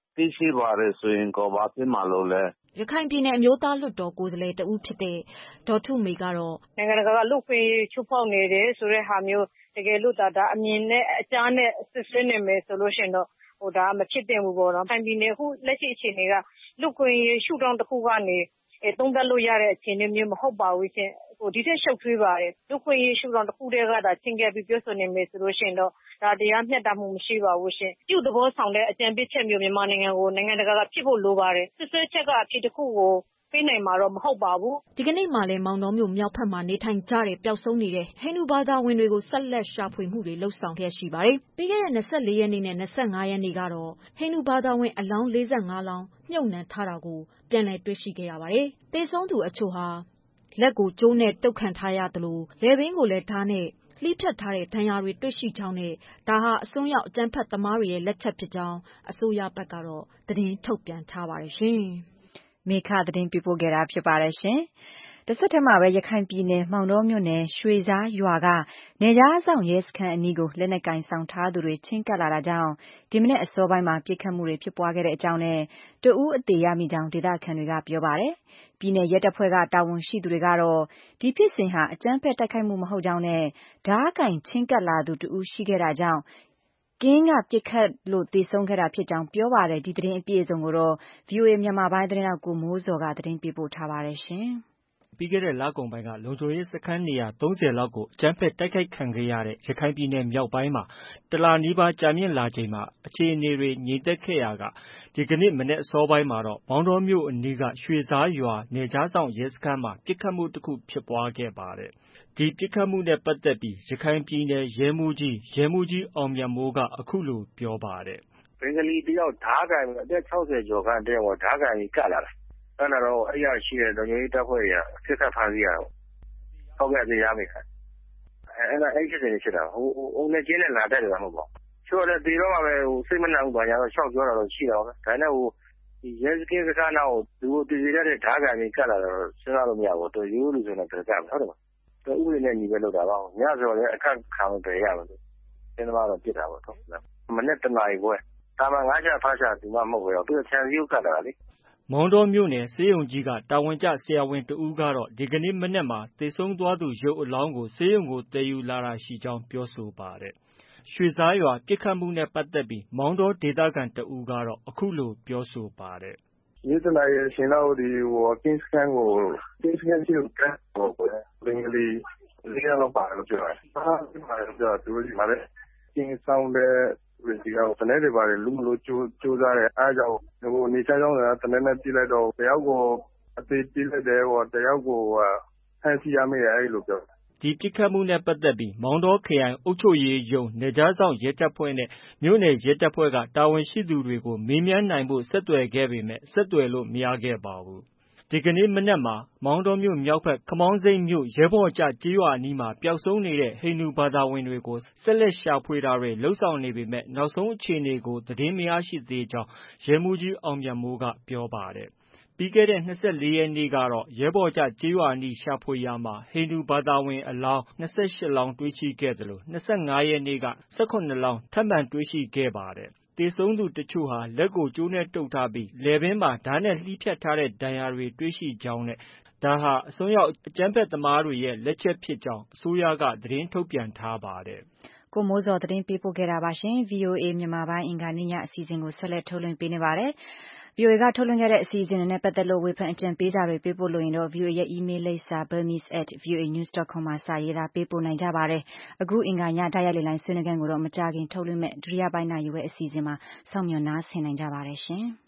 သိရှိပါတယ်ဆိုရင်ကောဘာဖြစ်မှာလို့လဲ
ရခိုင်ပြည်နယ်အမျိုးသားလွှတ်တော်ကိုယ်စားလှယ်တဦးဖြစ်တဲ့ဒေါ်ထုမေကတော့
နိုင်ငံတကာကလူ့ခွင့်ချိုးဖောက်နေတယ်ဆိုတဲ့ဟာမျိုးတကယ်လို့ဒါဒါအမြင်နဲ့အကြားနဲ့စစ်စစ်နေမယ်ဆိုလို့ရှိရင်တော့ဟိုဒါမဖြစ်သင့်ဘူးပေါ့နော်။ထိုင်ပြည်နယ်ခုလက်ရှိအခြေအနေကလူ့ခွင့်ရှုထောင့်တစ်ခုကနေအဲသုံးသပ်လို့ရတဲ့အခြေအနေမျိုးမဟုတ်ပါဘူးရှင်။ဟိုဒီထက်ရှုပ်ထွေးပါတယ်လူ့ခွင့်ရှုထောင့်တစ်ခုတည်းကဒါချင်းကပ်ပြီးပြောဆိုနေမယ်ဆိုလို့ရှိရင်တော့ဒါတရားမျှတမှုမရှိပါဘူးရှင်။ပြုသဘောဆောင်တဲ့အကြံပေးချက်မျိုးမြန်မာနိုင်ငံကိုနိုင်ငံတကာကဖြစ်ဖို့လိုပါတယ်။စစ်စစ်ချက်ကအဖြစ်တစ်ခုကိုပေးနိုင်မှာတော့မဟုတ်ပါဘူး
ဒီကနေ့မှလည်းမောင်တော်မြို့မြောက်ဖက်မှာနေထိုင်ကြတဲ့ပျောက်ဆုံးနေတဲ့ဟိန္ဒူဘာသာဝင်တွေကိုဆက်လက်ရှာဖွေမှုတွေလှုပ်ဆောင်လျက်ရှိပါတယ်။ပြီးခဲ့တဲ့၂၄ရက်နေ့နဲ့၂၅ရက်နေ့ကတော့ဟိန္ဒူဘာသာဝင်အလောင်း၄၅လောင်းမြုပ်နှံထားတာကိုပြန်လည်တွေ့ရှိခဲ့ရပါတယ်။သေဆုံးသူအချို့ဟာလက်ကိုကြိုးနဲ့တုပ်ခံထားရသလိုလည်ပင်းကိုလည်းဓာတ်နဲ့လှီးဖြတ်ထားတဲ့ဒဏ်ရာတွေတွေ့ရှိကြောင်းနဲ့ဒါဟာအစွန်းရောက်အကြမ်းဖက်သမားတွေရဲ့လက်ချက်ဖြစ်ကြောင်းအစိုးရဘက်ကတော့သတင်းထုတ်ပြန်ထားပါတယ်ရှင်
။မေခသတင်းပြပို့ခဲ့တာဖြစ်ပါတယ်ရှင်။တစ်ဆက်တည်းမှာပဲရခိုင်ပြည်နယ်မောင်တောမြို့နယ်ရွှေဇားရွာကနေကြားဆောင်ရဲစခန်းအနီးကိုလက်နက်ကင်ဆောင်ထားသူတွေချင်းကပ်လာတာကြောင့်ဒီမနေ့အစောပိုင်းမှာပြစ်ခတ်မှုတွေဖြစ်ပွားခဲ့တဲ့အကြောင်းနဲ့တဦးအသေးရမိကြောင်းဒေသခံတွေကပြောပါတယ်။ပြည်နယ်ရဲတပ်ဖွဲ့ကတာဝန်ရှိသူတွေကတော့ဒီဖြစ်စဉ်ဟာအကြမ်းဖက်တိုက်ခိုက်မှုမဟုတ်ကြောင်းနဲ့ဓားကင်ချင်းကပ်လာသူတဦးရှိခဲ့တာကြောင့်ကင်းကပြစ်ခတ်လို့သေဆုံးခဲ့တာဖြစ်ကြောင်းပြောပါတယ်ဒီသတင်းအပြည့်အစုံကိုတော့ ဗွီအိုအေ မြန်မာပိုင်းသတင်းထောက်ကိုမိုးစော်ကသတင်းပေးပို့ထားပါတယ်ရှင်
။ပြီးခဲ့တဲ့လကုန်ပိုင်းကလုံခြုံရေးစခန်းနေရာသုံးဆယ်လောက်ကိုအကြမ်းဖက်တိုက်ခိုက်ခံခဲ့ရတဲ့ရခိုင်ပြည်နယ်မြောက်ပိုင်းမှာတလနီးပါးကြာမြင့်လာချိန်မှာအခြေအနေတွေငြိမ်သက်ခဲ့ရာကဒီကနေ့မနေ့အစောပိုင်းမှာတော့မောင်တောမြို့အနီးကရွှေဇားရွာနယ်ကြားဆောင်ရဲစခန်းမှာပြစ်ခတ်မှုတစ်ခုဖြစ်ပွားခဲ့ပါတယ်။ဒီပြစ်ခတ်မှုနဲ့ပတ်သက်ပြီးရခိုင်ပြည်နယ်ရဲမှူးကြီးရဲမှူးကြီးအောင်မြတ်မိုးကအခုလိုပြောပါတယ်
။ဘင်္ဂလီတယောက်ဓားကင်အသက်၆၀ကျော်ခန့်တယောက်ဓားကင်ကြီးကတ်လာတာ။အဲ့တော့အဲ့ရရှိတဲ့လုံခြုံရေးတပ်ဖွဲ့တွေကစစ်တပ်ဖမ်းဆီးရတော့ဟုတ်ကဲ့တရားမိခံအဲ့ဒါအဲ့ဖြစ်နေဖြစ်တာဟိုဟိုနဲ့ကျင်းနဲ့လာတက်တယ်မဟုတ်ပါဘူး။ချို့လည်းဒီတော့မှပဲဟိုစိတ်မနှံဘူးဘာညာတော့ရှောက်ပြောတာတော့ရှိတာပဲ။ဒါနဲ့ဟိုဒီရဲစခန်းစခန်းတော့သူတို့တည်ရတဲ့ဓားကင်ကြီးကတ်လာတော့စဉ်းစားလို့မရဘူးသူရိုးလို့ဆိုတော့ကြတယ်ဟုတ်တယ်မလား။ဥပဒေနဲ့ညီပဲလုပ်တာပါ။ညဆိုလည်းအခက်ခံလို့တည်ရမယ်လို့စဉ်းစားတော့ပြစ်တာပေါ့ဟုတ်လား။မနေ့တနာရီခွဲတာမန်ငါးချက်ဖားချဒီမှမဟုတ်ပဲတော့သူခြံစည်းကိုကတ်လာတာလေ
မောင်တောမြို့နယ်ဆေးရုံကြီးကတာဝန်ကျဆရာဝန်တဦးကတော့ဒီကနေ့မနေ့မှာသေဆုံးသွားသူရုပ်အလောင်းကိုဆေးရုံကိုတည်ယူလာတာရှိကြောင်းပြောဆိုပါတယ်။ရွှေဇားရွာပြစ်ခတ်မှုနဲ့ပတ်သက်ပြီးမောင်တောဒေသခံတဦးကတော့အခုလိုပြောဆိုပါတယ်
။ဒီတနာရီအချိန်လောက်ဒီဟိုကင်းစကန်ကိုကင်းစကန်ကြီးကိုကတ်ဟိုဘင်္ဂလီလေးရောက်ပါလို့ပြောတယ်။ဟာဒီမှာပြောသူတို့ဒီမှာလည်းကင်းဆောင်တဲ့ဒီကတော့တနေ့တွေပါတယ်လူမလို့ကြိုးကြိုးစားတယ်အားကြောင့်ဟိုနေချမ်းကြောင်းကတနေ့နဲ့ပြလိုက်တော့တယောက်ကိုအသေးပြလိုက်တယ်ဟိုတယောက်ကိုဖန်စီရမယ်အဲ့လိုပြော
ဒီပြစ်ခတ်မှုနဲ့ပတ်သက်ပြီးမောင်တောခရိုင်အုပ်ချုပ်ရေးယုံနေကြားဆောင်ရဲတပ်ဖွဲ့နဲ့မြို့နယ်ရဲတပ်ဖွဲ့ကတာဝန်ရှိသူတွေကိုမေးမြန်းနိုင်ဖို့ဆက်သွယ်ခဲ့ပေမဲ့ဆက်သွယ်လို့မရခဲ့ပါဘူးဒီကနေ့မနက်မှာမောင်တောမြို့မြောက်ဘက်ခမောင်းစိမ်းမြို့ရဲဘော်ကျကျေးရွာအနီးမှာပျောက်ဆုံးနေတဲ့ဟိန္ဒူဘာသာဝင်တွေကိုဆက်လက်ရှာဖွေတာတွေလှုပ်ဆောင်နေပေမဲ့နောက်ဆုံးအခြေအနေကိုသတင်းမရရှိသေးကြောင်းရဲမှူးကြီးအောင်မြတ်မိုးကပြောပါတယ်။ပြီးခဲ့တဲ့၂၄ရက်နေ့ကတော့ရဲဘော်ကျကျေးရွာအနီးရှာဖွေရာမှာဟိန္ဒူဘာသာဝင်အလောင်း၂၈လောင်းတွေ့ရှိခဲ့သလို၂၅ရက်နေ့က၁၇လောင်းထပ်မံတွေ့ရှိခဲ့ပါတယ်။သေဆုံးသူတချို့ဟာလက်ကိုကြိုးနဲ့တုပ်ထားပြီးလည်ပင်းမှာဓာတ်နဲ့လှီးဖြတ်ထားတဲ့ဒဏ်ရာတွေတွေ့ရှိကြောင်းနဲ့ဒါဟာအစွန်းရောက်အကြမ်းဖက်သမားတွေရဲ့လက်ချက်ဖြစ်ကြောင်းအစိုးရကသတင်းထုတ်ပြန်ထားပါတယ်
။ကိုမိုးစော်သတင်းပေးပို့ခဲ့တာပါရှင်။ ဗွီအိုအေမြန်မာပိုင်းအင်္ဂါနေ့ညအစီအစဉ်ကိုဆက်လက်ထုတ်လွှင့်ပေးနေပါတယ်။ဗွီအိုအေကထုတ်လွှင့်ခဲ့တဲ့အစီအစဉ်တွေနဲ့ပတ်သက်လို့ဝေဖန်အကြံပေးစာတွေပေးပို့လို့ရင်တော့ ဗွီအိုအေရဲ့ email လိပ်စာ burmese at voanews dot com မှာစာရေးသားပေးပို့နိုင်ကြပါတယ်။အခုအင်္ဂါညတိုက်ရိုက်လေလံဆွေးနွေးခန်းကိုတော့မကြာခင်ထုတ်လွှင့်မဲ့ဒုတိယပိုင်းနာရီဝဲအစီအစဉ်မှာစောင့်မျှော်နားဆင်နိုင်ကြပါတယ်ရှင်။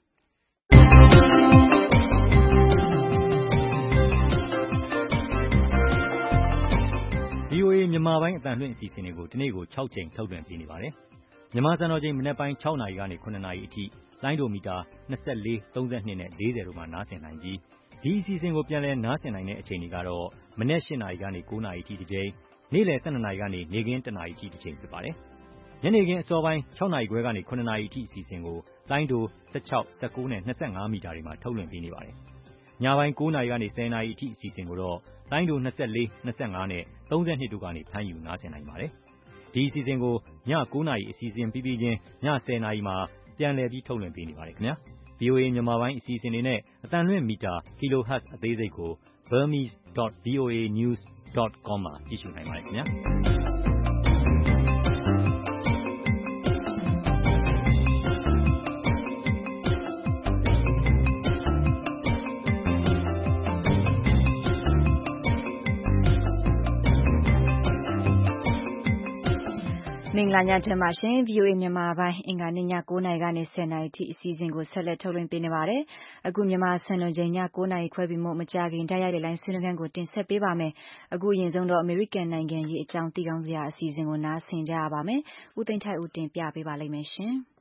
ဗွီအိုအေမြန်မာပိုင်းအသံလွှင့်အစီအစဉ်တွေကိုဒီနေ့ကို၆ချိန်ထုတ်လွှင့်ပေးနေပါတယ်။မြန်မာစံတော်ချိန်မနက်ပိုင်း၆နာရီကနေ၇နာရီအထိလိုင်းဒိုမီတာ၂၄၊၃၂နဲ့၄၀တို့မှာနားဆင်နိုင်ပြီးဒီအစီအစဉ်ကိုပြန်လည်နားဆင်နိုင်တဲ့အချိန်တွေကတော့မနက်၈နာရီကနေ၉နာရီအထိတစ်ချိန်နေ့လယ်၁၂နာရီကနေနေ့ခင်း၁နာရီအထိတစ်ချိန်ဖြစ်ပါတယ်။ညနေခင်းအစောပိုင်း၆နာရီခွဲကနေ၇နာရီအထိအစီအစဉ်ကိုလိုင်းဒို၁၆၊၁၉နဲ့၂၅မီတာတွေမှာထုတ်လွှင့်ပေးနေပါတယ်။ညပိုင်း၉နာရီကနေ၁၀နာရီအထိအစီအစဉ်ကိုတော့လိုင်းဒို၂၄၊၂၅နဲ့၃၂တို့ကနေဖမ်းယူနားဆင်နိုင်ပါတယ်။ဒီအစီအစဉ်ကိုည၉နာရီအစီအစဉ်ပြီးပြီးချင်းည၁၀နာရီမှာ
ပြန်လည်ပြီးထုတ်လွှင့်ပေးနေပါတယ်ခင်ဗျာ ဗွီအိုအေ မြန်မာပိုင်းအစီအစဉ်တွေနဲ့အသံလွှင့်မီတာ kilohertz အသေးစိတ်ကို burmese dot voa news dot com မှာကြည့်ရှုနိုင်ပါတယ်ခင်ဗျာ
မင်္ဂလာညချမ်းပါရှင် ဗွီအိုအေ မြန်မာပိုင်းအင်္ဂါနေ့ည၉နာရီကနေ၁၀နာရီထိအစီအစဉ်ကိုဆက်လက်ထုတ်လွှင့်ပေးနေပါတယ်။အခုမြန်မာစံတော်ချိန်ည၉နာရီခွဲပြီးမှမကြာခင်တိုက်ရိုက်လိုင်းဆွေးနွေးခန်းကိုတင်ဆက်ပေးပါမယ်။အခုအရင်ဆုံးတော့အမေရိကန်နိုင်ငံရေးအကြောင်းသိကောင်းစရာအစီအစဉ်ကိုနားဆင်ကြရပါမယ်။ဦးသိန်းထိုက်ဦးတင်ပြပေးပါလိမ့်မယ်ရှင်။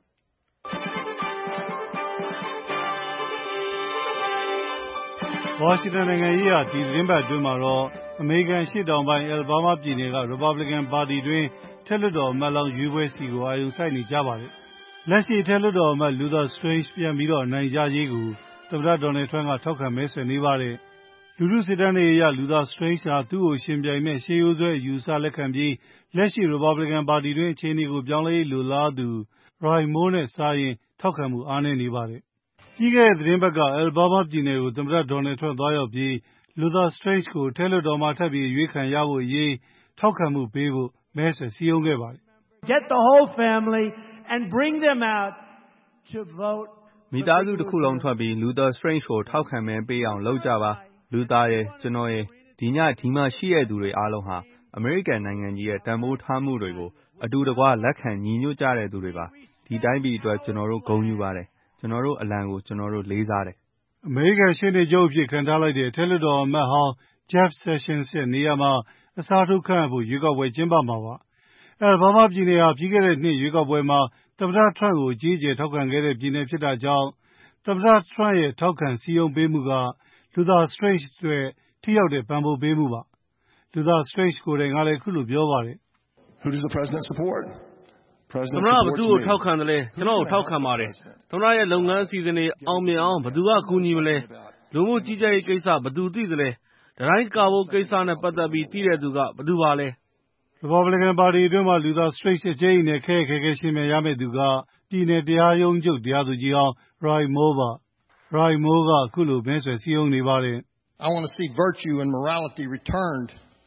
ဝါရှင်တန်နိုင်ငံရေးဟာဒီသတင်းပတ်အတွင်းမှာတော့အမေရိကန်ရှေ့တောင်ပိုင်းအယ်လ်ဘားမားပြည်နယ်က Republican ပါတီတွင်ထက်လွှတ်တော်အမတ်လောင်းရွေးပွဲစီကိုအာရုံစိုက်နေကြပါတယ်။လက်ရှိထက်လွှတ်တော်အမတ် Luther Strange ပြန်ပြီးတော့အနိုင်ရရေးကိုသမ္မတ Donald Trump ကထောက်ခံမဲဆွယ်နေပါတယ်။လူထုစစ်တမ်းတွေအရ Luther Strange ဟာသူ့ကိုရှင်ပြိုင်မဲ့ရှေးရိုးစွဲအယူအဆလက်ခံပြီးလက်ရှိ Republican ပါတီတွင်းအခြေအနေကိုပြောင်းလဲရေးလိုလားသူ Roy Moore နဲ့စာရင်ထောက်ခံမှုအားနည်းနေပါတယ်။ပြီးခဲ့တဲ့သတင်းပတ်ကအယ်လ်ဘားမားပြည်နယ်ကိုသမ္မတ Donald Trump သွားရောက်ပြီး Luther Strange ကိုထက်လွှတ်တော်မှာထပ်ပြီးရွေးခံရဖို့အရေးထောက်ခံမှုပေးဖို့မဲဆွယ်စည်းရုံးခဲ့ပါတယ်။
Get the whole family and bring them out to vote.
မိသားစုတစ်ခုလုံးထွက်ပြီး Luther Strange ကိုထောက်ခံမဲပေးအောင်လုပ်ကြပါ။ လူသားရဲ့ကျွန်တော်ရဲ့ဒီညဒီမှာရှိတဲ့သူတွေအားလုံးဟာအမေရိကန်နိုင်ငံကြီးရဲ့တန်ဖိုးထားမှုတွေကိုအတူတကွလက်ခံညီညွတ်ကြတဲ့သူတွေပါ။ဒီတိုင်းပြည်အတွက်ကျွန်တော်တို့ဂုဏ်ယူပါတယ်။ကျွန်တော်တို့အလံကိုကျွန်တော်တို့လေးစားတယ်
။အမေရိကန်ရှေ့နေချုပ်အဖြစ်ခံထားလိုက်တဲ့ထက်လွှတ်တော်အမတ်ဟောင်း Jeff Sessions ရဲ့နေရာမှာအစားထိုးခန့်အပ်ဖို့ရွေးကောက်ပွဲကျင်းပမှာပါ။အယ်လ်ဘားမားပြည်နယ်ဟာပြီးခဲ့တဲ့နှစ်ရွေးကောက်ပွဲမှာသမ္မတ Trump ကိုအကြီးအကျယ်ထောက်ခံခဲ့တဲ့ပြည်နယ်ဖြစ်တာကြောင့်သမ္မတ Trump ရဲ့ထောက်ခံစည်းရုံးပေးမှုက Luther Strange အတွက်ထိရောက်တဲ့ပံ့ပိုးပေးမှုပါ။ Luther Strange ကိုယ်တိုင်ကလည်းခုလိုပြောပါတယ်။
Who does the president support?
သမ္မတဘသူ့ကိုထောက်ခံတယ်လဲကျွန်တော်ကိုထောက်ခံပါတယ်သမ္မတရဲ့လုပ်ငန်းအစီအစဉ်တွေအောင်မြင်အောင်ဘသူကကူညီမလဲလူမှုကြီးကြပ်ရေးကိစ္စဘသူသိသလဲတတိုင်းကာဖို့ကိစ္စနဲ့ပတ်သက်ပြီးသိတဲ့သူကဘသူပါလဲ
Republican ပါတီအတွင်းမှာ Luther Strange အကျိန်းနဲ့ခဲခဲခဲရှင်းပြရမယ့်သူကပြည်နယ်တရားရုံးချုပ်တရားသူကြီးဟောင်း Roy Moore ပါ။ Roy Moore ကအခုလိုမဲဆွယ်စည်းရုံးနေပါတယ်။
I want to see virtue and morality returned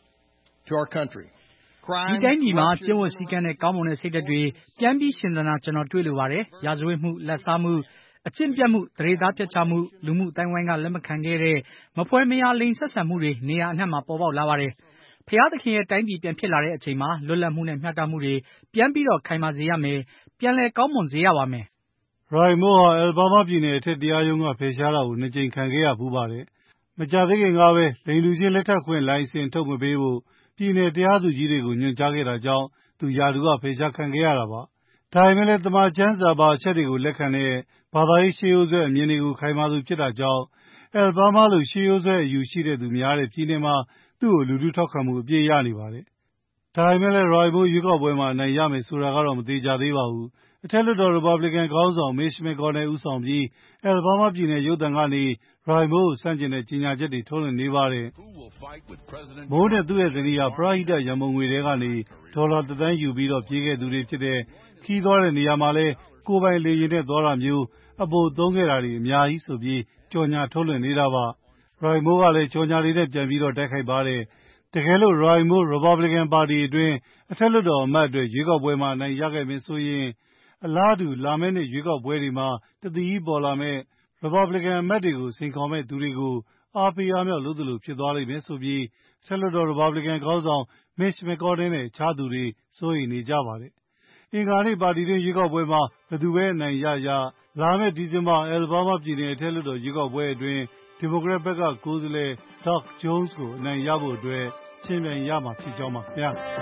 to our country.
ဒီတိုင်းပြည်မှာကျင့်ဝတ်စည်းကမ်းနဲ့ကောင်းမွန်တဲ့စိတ်ဓာတ်တွေပြန်ပြီးရှင်သန်တာကျွန်တော်တွေ့လိုပါတယ်။ရာဇဝတ်မှုလက်စားမှုအကျင့်ပြတ်မှုတရေသားပြတ်ချမှုလူမှုအတိုင်းဝိုင်းကလက်မခံခဲ့တဲ့မဖွဲမရလိန်ဆက်ဆံမှုတွေနေရာအနှံ့မှာပေါ်ပေါက်လာပါတယ်။ဖျားသခင်ရဲ့တိုင်းပြည်ပြန်ဖြစ်လာတဲ့အချိန်မှာလွတ်လပ်မှုနဲ့မျှတမှုတွေပြန်ပြီးတော့ခိုင်မာစေရမယ်ပြန်လည်ကောင်းမွန်စေရပါမယ်
။ Roy Moore ဟာအယ်လ်ဘားမားပြည်နယ်အထက်တရားရုံးကဖယ်ရှားတာကိုနှစ်ကြိမ်ခံခဲ့ရဘူးပါတယ်။မကြာသေးခင်ကပဲလိင်လူချင်းလက်ထပ်ခွင့်လိုင်စင်ထုတ်မပေးဖို့ပြည်နယ်တရားသူကြီးတွေကိုညွှန်ကြားခဲ့တာကြောင့်သူရာထူးကဖယ်ရှားခံခဲ့ရတာပါ။ဒါပေမဲ့လည်းတမန်ကျမ်းစာပါအချက်တွေကိုလက်ခံတဲ့ဘာသာရေးရှေးရိုးစွဲအမြင်တွေကိုခိုင်မာသူဖြစ်တာကြောင့်အယ်လ်ဘားမားလိုရှေးရိုးစွဲအယူရှိတဲ့သူများတဲ့ပြည်နယ်မှာသူ့ကိုလူထုထောက်ခံမှုအပြည့်ရနေပါတယ်။ဒါပေမဲ့လည်း Roy Moore ရွေးကောက်ပွဲမှာအနိုင်ရမယ်ဆိုတာကတော့မသေချာသေးပါဘူး။အထက်လွှတ်တော် Republican ခေါင်းဆောင် Mitch McConnell ဦးဆောင်ပြီးအယ်လ်ဘားမားပြည်နယ်ရုပ်သံကနေ Roy Moore ကိုဆန့်ကျင်တဲ့ကြေညာချက်တွေထုတ်လွှင့်နေပါတယ်။ Moore နဲ့သူ့ရဲ့ဇနီးဟာပရဟိတရန်ပုံငွေထဲကနေဒေါ်လာတစ်သန်းယူပြီးတော့ပြေးခဲ့သူတွေဖြစ်တဲ့ခီးသွားတဲ့နေရာမှာလည်းကိုယ်ပိုင်လေယာဉ်နဲ့သွားတာမျိုးအပိုသုံးခဲ့တာတွေအများကြီးဆိုပြီးကြော်ညာထုတ်လွှင့်နေတာပါ။ Roy Moore ကလည်းကြော်ညာတွေနဲ့ပြန်ပြီးတော့တိုက်ခိုက်ပါတယ်။တကယ်လို့ Roy Moore Republican ပါတီအတွင်းအထက်လွှတ်တော်အမတ်အတွက်ရွေးကောက်ပွဲမှာအနိုင်ရခဲ့မယ်ဆိုရင်အလားတူလာမယ့်နှစ်ရွေးကောက်ပွဲတွေမှာတသီးပေါ်လာမဲ့ Republican အမတ်တွေကိုစိန်ခေါ်မဲ့သူတွေကိုအားပေးအားမြောက်လုပ်သလိုဖြစ်သွားလိမ့်မယ်ဆိုပြီးအထက်လွှတ်တော် Republican ခေါင်းဆောင် Mitch McConnell နဲ့အခြားသူတွေစိုးရိမ်နေကြပါတယ်။အင်္ဂါနေ့ပါတီတွင်းရွေးကောက်ပွဲမှာဘယ်သူပဲအနိုင်ရရလာမယ့်ဒီဇင်ဘာအယ်လ်ဘားမားပြည်နယ်အထက်လွှတ်တော်ရွေးကောက်ပွဲအတွင်းဒီမိုကရက်ဘက်ကကိုယ်စားလှယ် Doug Jones ကိုအနိုင်ရဖို့အတွက်ချင်းပြိုင်ရမှာဖြစ်ကြောင်းပါခင်ဗျာ။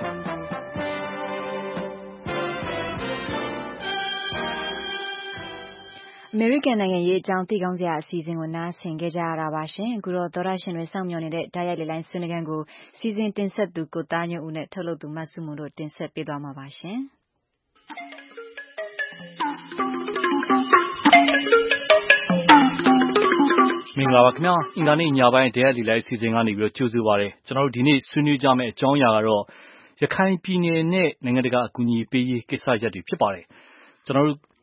အမေရိကန်နိုင်ငံရေးအကြောင်းသိကောင်းစရာအစီအစဉ်ကိုနားဆင်ကြကြရတာပါရှင်။အခုတော့သောရရှင်တွေစောင့်မျှော်နေတဲ့တိုက်ရိုက်လေလိုင်းဆွေးနွေးခန်းကိုစီစဉ်တင်ဆက်သူကိုသားညွန့်ဦးနဲ့ထုတ်လုပ်သူမဆုမွန်တို့တင်ဆက်ပေးသွားမှာပါရှင်။
မင်္ဂလာပါခင်ဗျာအင်္ဂါနေ့ညပိုင်းတရားလီလိုက်အစီအစဉ်ကနေပြီးတော့ကြိုဆိုပါရစေကျွန်တော်တို့ဒီနေ့ဆွေးနွေးကြမယ့်အကြောင်းအရာကတော့ရခိုင်ပြည်နယ်နဲ့နိုင်ငံတကာအကူအညီပေးရေးကိစ္စရပ်တွေဖြစ်ပါတယ်ကျွန်တော်တို့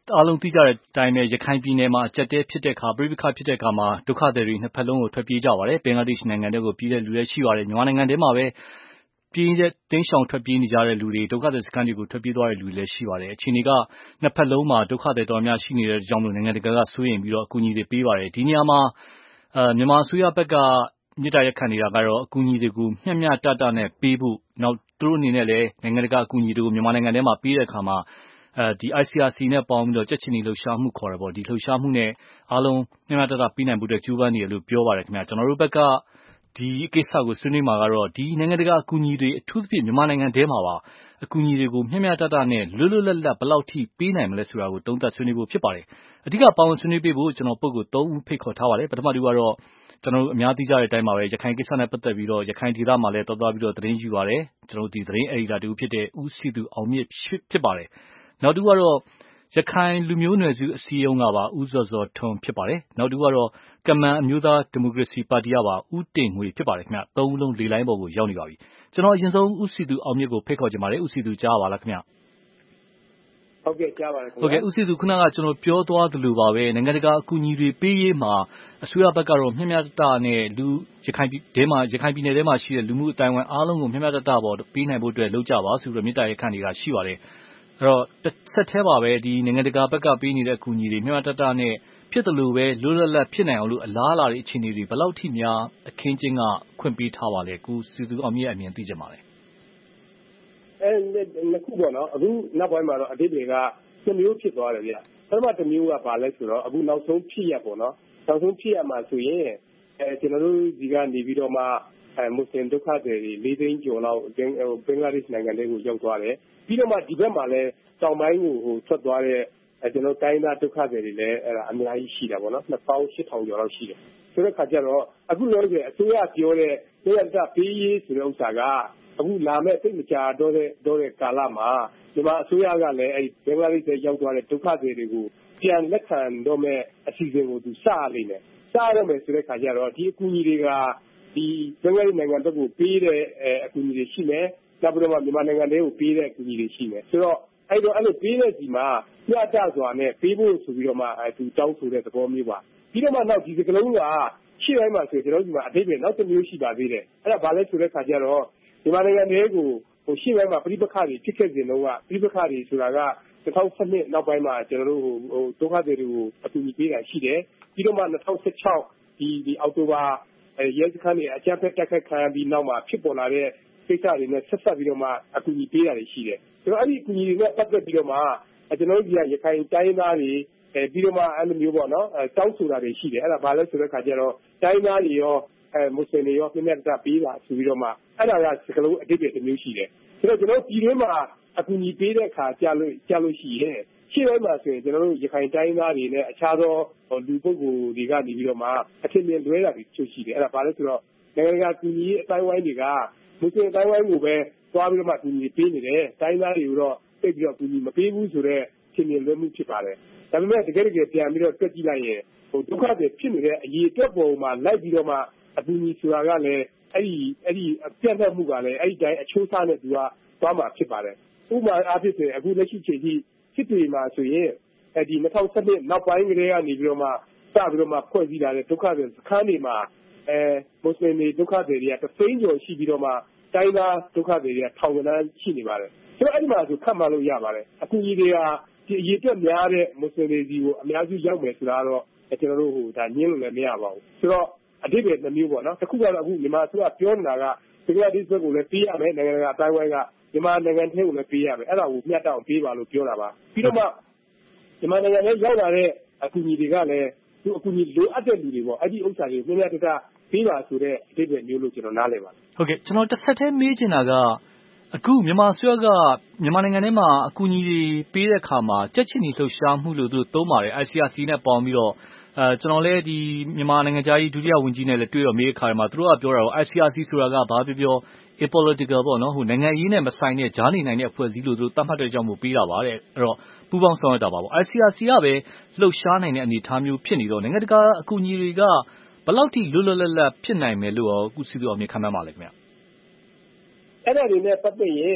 အားလုံးသိကြတဲ့အတိုင်းပဲရခိုင်ပြည်နယ်မှာအကျပ်တဲဖြစ်တဲ့အခါပြိပခါဖြစ်တဲ့အခါမှာဒုက္ခသည်တွေနှစ်ဖက်လုံးကိုထွက်ပြေးကြပါတယ်ဘင်္ဂလားဒေ့ရှ်နိုင်ငံတွေကိုပြည်တဲ့လူတွေရှိပါတယ်မြန်မာနိုင်ငံထဲမှာပဲပြည်တဲ့တင်းရှောင်ထွက်ပြေးနေကြတဲ့လူတွေဒုက္ခသည်စခန်းတွေကိုထွက်ပြေးသွားတဲ့လူတွေလည်းရှိပါတယ်အခြေအနေကနှစ်ဖက်လုံးမှာဒုက္ခသည်တော်များရှိနေတဲ့ကြောင့်လို့နိုင်ငံတကာကစိုးရိမ်ပြီးတော့အကူအညီတွေပေးပါတယ်ဒီနေရာမှာအဲမြန်မာအစိုးရဘက်ကမြေတားရက်ခံနေတာကတော့အကူအညီတွေကိုမျှမျှတတနဲ့ပေးဖို့နောက်သူတို့အနေနဲ့လည်းနိုင်ငံတကာအကူအညီတွေကိုမြန်မာနိုင်ငံထဲမှာပေးတဲ့အခါမှာအဲဒီ I C R C နဲ့ပေါင်းပြီးတော့ကြက်ချင်နေလှုပ်ရှားမှုခေါ်တယ်ပေါ့ဒီလှုပ်ရှားမှုနဲ့အားလုံးမျှမျှတတပေးနိုင်ဖို့အတွက်ကြိုးပမ်းနေတယ်လို့ပြောပါတယ်ခင်ဗျာကျွန်တော်တို့ဘက်ကဒီကိစ္စကိုဆွေးနွေးမှာကတော့ဒီနိုင်ငံတကာအကူအညီတွေအထူးသဖြင့်မြန်မာနိုင်ငံထဲမှာပါအကူအညီတွေကိုမျှမျှတတနဲ့လွတ်လွတ်လပ်လပ်ဘယ်လောက်ထိပေးနိုင်မလဲဆိုတာကိုသုံးသပ်ဆွေးနွေးဖို့ဖြစ်ပါတယ်အဓိကပါဝင်ဆွေးနွေးပေးဖို့ကျွန်တော်ပုဂ္ဂိုလ်သုံးဦးဖိတ်ခေါ်ထားပါတယ်ပထမတူကတော့ကျွန်တော်တို့အများသိကြတဲ့အတိုင်းပါပဲရခိုင်ကိစ္စနဲ့ပတ်သက်ပြီးတော့ရခိုင်ဒေသမှာလည်းတော်တော်ပြီးတော့သတင်းယူပါတယ်ကျွန်တော်တို့ဒီသတင်းအယ်ဒီတာတူဖြစ်တဲ့ဦးစီသူအောင်မြင့်ဖြစ်ပါတယ်နောက်တူကတော့ရခိုင်လူမျိုးနွယ်စုအစည်းအရုံးကပါဦးစောစောထွန်းဖြစ်ပါတယ်နောက်တူကတော့ကမန်အမျိုးသားဒီမိုကရေစီပါတီကပါဦးတင်ငွေဖြစ်ပါတယ်ခင်ဗျသုံးဦးလုံးလေလိုင်းပေါ်ကိုရောက်နေပါပြီကျွန်တော်အရင်ဆုံးဦးစီသူအောင်မြင့်ကိုဖိတ်ခေါ်ကြပါတယ်ဦးစီသူကြားပါလားခင်ဗျ
ဟုတ်ကဲ့ကြားပါတယ်ခင်ဗျ
ဟုတ်ကဲ့ဦးစီသူခုနကကျွန်တော်ပြောသွားသလိုပါပဲနိုင်ငံတကာအကူအညီတွေပေးရေးမှာအစိုးရဘက်ကတော့မျှမျှတတနဲ့လူရခိုင်ပြည်ထဲမှာရခိုင်ပြည်နယ်ထဲမှာရှိတဲ့လူမှုအတိုင်းအဝန်အားလုံးကိုမျှမျှတတပေါ်ပေးနိုင်ဖို့အတွက်လုပ်ကြပါဆိုပြီးတော့မြေတားရက်ခံနေတာရှိပါတယ်အဲ့တော့ဆက်သေးပါပဲဒီနိုင်ငံတကာဘက်ကပေးနေတဲ့အကူအညီတွေမျှမျှတတနဲ့ဖြစ်တယ်လို့ပဲလွတ်လပ်လပ်ဖြစ်နိုင်အောင်လို့အလားအလာတွေအခြေအနေတွေဘယ်လောက်ထိများအခင်းချင်းကခွင့်ပေးထားပါလဲကိုစီသူအောင်မြင့်အမြင်သိကြပါလဲ
အဲနှစ်ခုပေါ့နော်အခုနောက်ပိုင်းမှာတော့အတိတ်တွေကနှစ်မျိုးဖြစ်သွားတယ်ဗျပထမတစ်မျိုးကဘာလဲဆိုတော့အခုနောက်ဆုံးဖြစ်ရပေါ့နော်နောက်ဆုံးဖြစ်ရမှာဆိုရင်အဲကျွန်တော်တို့ဒီကနေပြီးတော့မှအဲမွတ်စလင်ဒုက္ခသည်တွေလေးသိန်းကျော်လောက်ဘင်္ဂလားဒေ့ရှ်နိုင်ငံတွေကိုရောက်သွားတယ်ပြီးတော့မှဒီဘက်မှာလည်းတောင်ပိုင်းကိုဟိုထွက်သွားတဲ့အဲကျွန်တော်တိုင်းသားဒုက္ခသည်တွေလည်းအဲ့ဒါအများကြီးရှိတာပေါ့နော်နှစ်သောင်းရှစ်ထောင်ကျော်လောက်ရှိတယ်ဆိုတဲ့ခါကျတော့အခုလောလောဆယ်အစိုးရပြောတဲ့ဒေသပေးရေးဆိုတဲ့ဥစ္စာကအခုလာမဲ့စိတ်မချတော့တဲ့တော့တဲ့ကာလမှာဒီမှာအစိုးရကလည်းအဲဘင်္ဂလားဒေ့ရှ်ရောက်သွားတဲ့ဒုက္ခသည်တွေကိုပြန်လက်ခံတော့မဲ့အစီအစဉ်ကိုသူစရလိမ့်မယ်စရတော့မယ်ဆိုတဲ့ခါကျတော့ဒီအကူအညီတွေကဒီဘင်္ဂလားဒေ့ရှ်နိုင်ငံဘက်ကိုပေးတဲ့အကူအညီတွေရှိမယ်နောက်ပြီးတော့မြန်မာနိုင်ငံတွေကိုပေးတဲ့အကူအညီတွေရှိမယ်ဆိုတော့အဲ့တော့အဲ့လိုပေးတဲ့ဒီမှာညတစွာနဲ့ပေးဖို့ဆိုပြီးတော့မှအဲသူတောင်းဆိုတဲ့သဘောမျိုးပါပြီးတော့မှနောက်ဒီစကလုံးကရှေ့ပိုင်းမှာဆိုကျွန်တော်ဒီမှာအတိတ်ပဲနောက်တစ်မျိုးရှိပါသေးတယ်အဲ့ဒါဘာလဲဆိုတဲ့ခါကျတော့မြန်မာနိုင်ငံတွေကိုဟိုရှေ့ပိုင်းမှာပြိပခါတွေဖြစ်ခဲ့စဉ်တုန်းကပြိပခါတွေဆိုတာကtwo thousand sevenနောက်ပိုင်းမှာကျွန်တော်တို့ဟိုဒုက္ခသည်တွေကိုအကူအညီပေးတာရှိတယ်ပြီးတော့မှtwo thousand sixteenဒီဒီအောက်တိုဘာအဲရဲစခန်းတွေအကြမ်းဖက်တိုက်ခိုက်ခံပြီးနောက်မှာဖြစ်ပေါ်လာတဲ့ကိစ္စတွေနဲ့ဆက်ဆက်ပြီးတော့မှအကူအညီပေးတာတွေရှိတယ်ဆိုတော့အဲ့ဒီအကူအညီတွေနဲ့ပတ်သက်ပြီးတော့မှကျွန်တော်တို့ဒီရခိုင်တိုင်းသားတွေအဲပြီးတော့မှအဲ့လိုမျိုးပေါ့နော်အဲတောင်းဆိုတာတွေရှိတယ်အဲ့ဒါဘာလဲဆိုတဲ့ခါကျတော့တိုင်းသားတွေရောအဲမွတ်စလင်တွေရောပြည့်မြတ်တာပေးတာဆိုပြီးတော့မှအဲ့ဒါကစကလုံးအတိတ်တစ်မျိုးရှိတယ်ဆိုတော့ကျွန်တော်ပြည်တွင်းမှာအကူအညီပေးတဲ့အခါကြာလို့ကြာလို့ရှိရင်ရှေ့ပိုင်းမှာဆိုရင်ကျွန်တော်တို့ရခိုင်တိုင်းသားတွေနဲ့အခြားသောလူပုဂ္ဂိုလ်တွေကနေပြီးတော့မှအထင်မြင်လွဲတာတွေချုပ်ရှိတယ်အဲ့ဒါဘာလဲဆိုတော့နိုင်ငံတကာကူညီရေးအတိုင်းဝိုင်းတွေကမွတ်စလင်အတိုင်းဝိုင်းကိုပဲသွားပြီးတော့မှကူညီပေးနေတယ်တိုင်းသားတွေကိုတော့သိပြီးတော့ကူညီမပေးဘူးဆိုတော့ထင်မြင်လွဲမှုဖြစ်ပါတယ်ဒါပေမဲ့တကယ်တကယ်ပြန်ပြီးတော့တွက်ကြည့်လိုက်ရင်ဟိုဒုက္ခတွေဖြစ်နေတဲ့အရေးအတွက်ပုံမှာလိုက်ပြီးတော့မှအကူအညီဆိုတာကလည်းအဲ့ဒီအဲ့ဒီပြတ်သက်မှုကလည်းအဲ့ဒီတိုင်းအချိုးစားနဲ့သူကသွားမှာဖြစ်ပါတယ်ဥပမာအားဖြင့်ဆိုရင်အခုလက်ရှိချိန်ထိစစ်တွေမှာဆိုရင်အဲဒီtwo thousand sevenနောက်ပိုင်းကလေးကနေပြီးတော့မှစပြီးတော့မှဖွဲ့စည်းလာတဲ့ဒုက္ခတွေစခန်းတွေမှာအဲမွတ်စလင်တွေဒုက္ခတွေကတစ်သိန်းကျော်ရှိပြီးတော့မှတိုင်းသားဒုက္ခတွေကထောင်ကနန်းရှိနေပါတယ်ဆိုတော့အဲ့ဒီမှာဆိုခတ်မှလို့ရပါတယ်အကူအညီတွေကဒီအရေးအတွက်များတဲ့မွတ်စလင်တွေစီကိုအများကြီးရောက်မယ်ဆိုတာတော့ကျွန်တော်တို့ဟိုဒါညင်းလို့လည်းမရပါဘူးဆိုတော့အတိတ်ပဲနှမျိုးပေါ့နော်တစ်ခုကတော့အခုမြန်မာဆိုတာပြောနေတာကဒီကဒီဘက်ကိုလည်းပေးရမယ်နိုင်ငံတကာအတိုင်းဝိုင်းကမြန်မာနိုင်ငံထဲကိုလည်းပေးရမယ်အဲ့ဒါကိုမျှတအောင်ပေးပါလို့ပြောတာပါပြီးတော့မှမြန်မာနိုင်ငံထဲရောက်လာတဲ့အကူအညီတွေကလည်းသူအကူအညီလိုအပ်တဲ့လူတွေပေါ့အဲ့ဒီဥစ္စာတွေကိုမျှမျှတတပေးပါဆိုတဲ့အတိတ်ပဲမျိုးလို့ကျွန်တော်နားလည်ပါတယ်
ဟုတ်ကဲ့ကျွန်တော်တစ်ဆက်တည်းမေးချင်တာကအခုမြန်မာဆွေကမြန်မာနိုင်ငံထဲမှာအကူအညီတွေပေးတဲ့အခါမှာကြက်ချင်နေလှုပ်ရှားမှုလို့သူသုံးပါတယ် I C R C နဲ့ပေါင်းပြီးတော့အဲကျွန်တော်လည်းဒီမြန်မာနိုင်ငံသားကြီးဒုတိယဝန်ကြီးနဲ့လည်းတွေ့တော့မေးခါမှာသူတို့ကပြောတာတော့ I C R C ဆိုတာကဘာပြောပြော apolitical ပေါ့နော်ဟိုနိုင်ငံရေးနဲ့မဆိုင်တဲ့ဂျားနေနိုင်တဲ့အဖွဲ့အစည်းလို့သူတို့သတ်မှတ်တဲ့ကြောင့်မို့ပေးတာပါတဲ့အဲ့တော့ပူးပေါင်းဆောင်ရွက်တာပါပေါ့ I C R C ကပဲလှုပ်ရှားနိုင်တဲ့အနေအထားမျိုးဖြစ်နေတော့နိုင်ငံတကာအကူအညီတွေကဘယ်လောက်ထိလွတ်လွတ်လပ်လပ်ဖြစ်နိုင်မယ်လို့ရောအခုစီသူအောင်မြင်ခံမှန်းပါလဲခင်ဗျ
အဲ့ဒါတွေနဲ့ပတ်သက်ရင်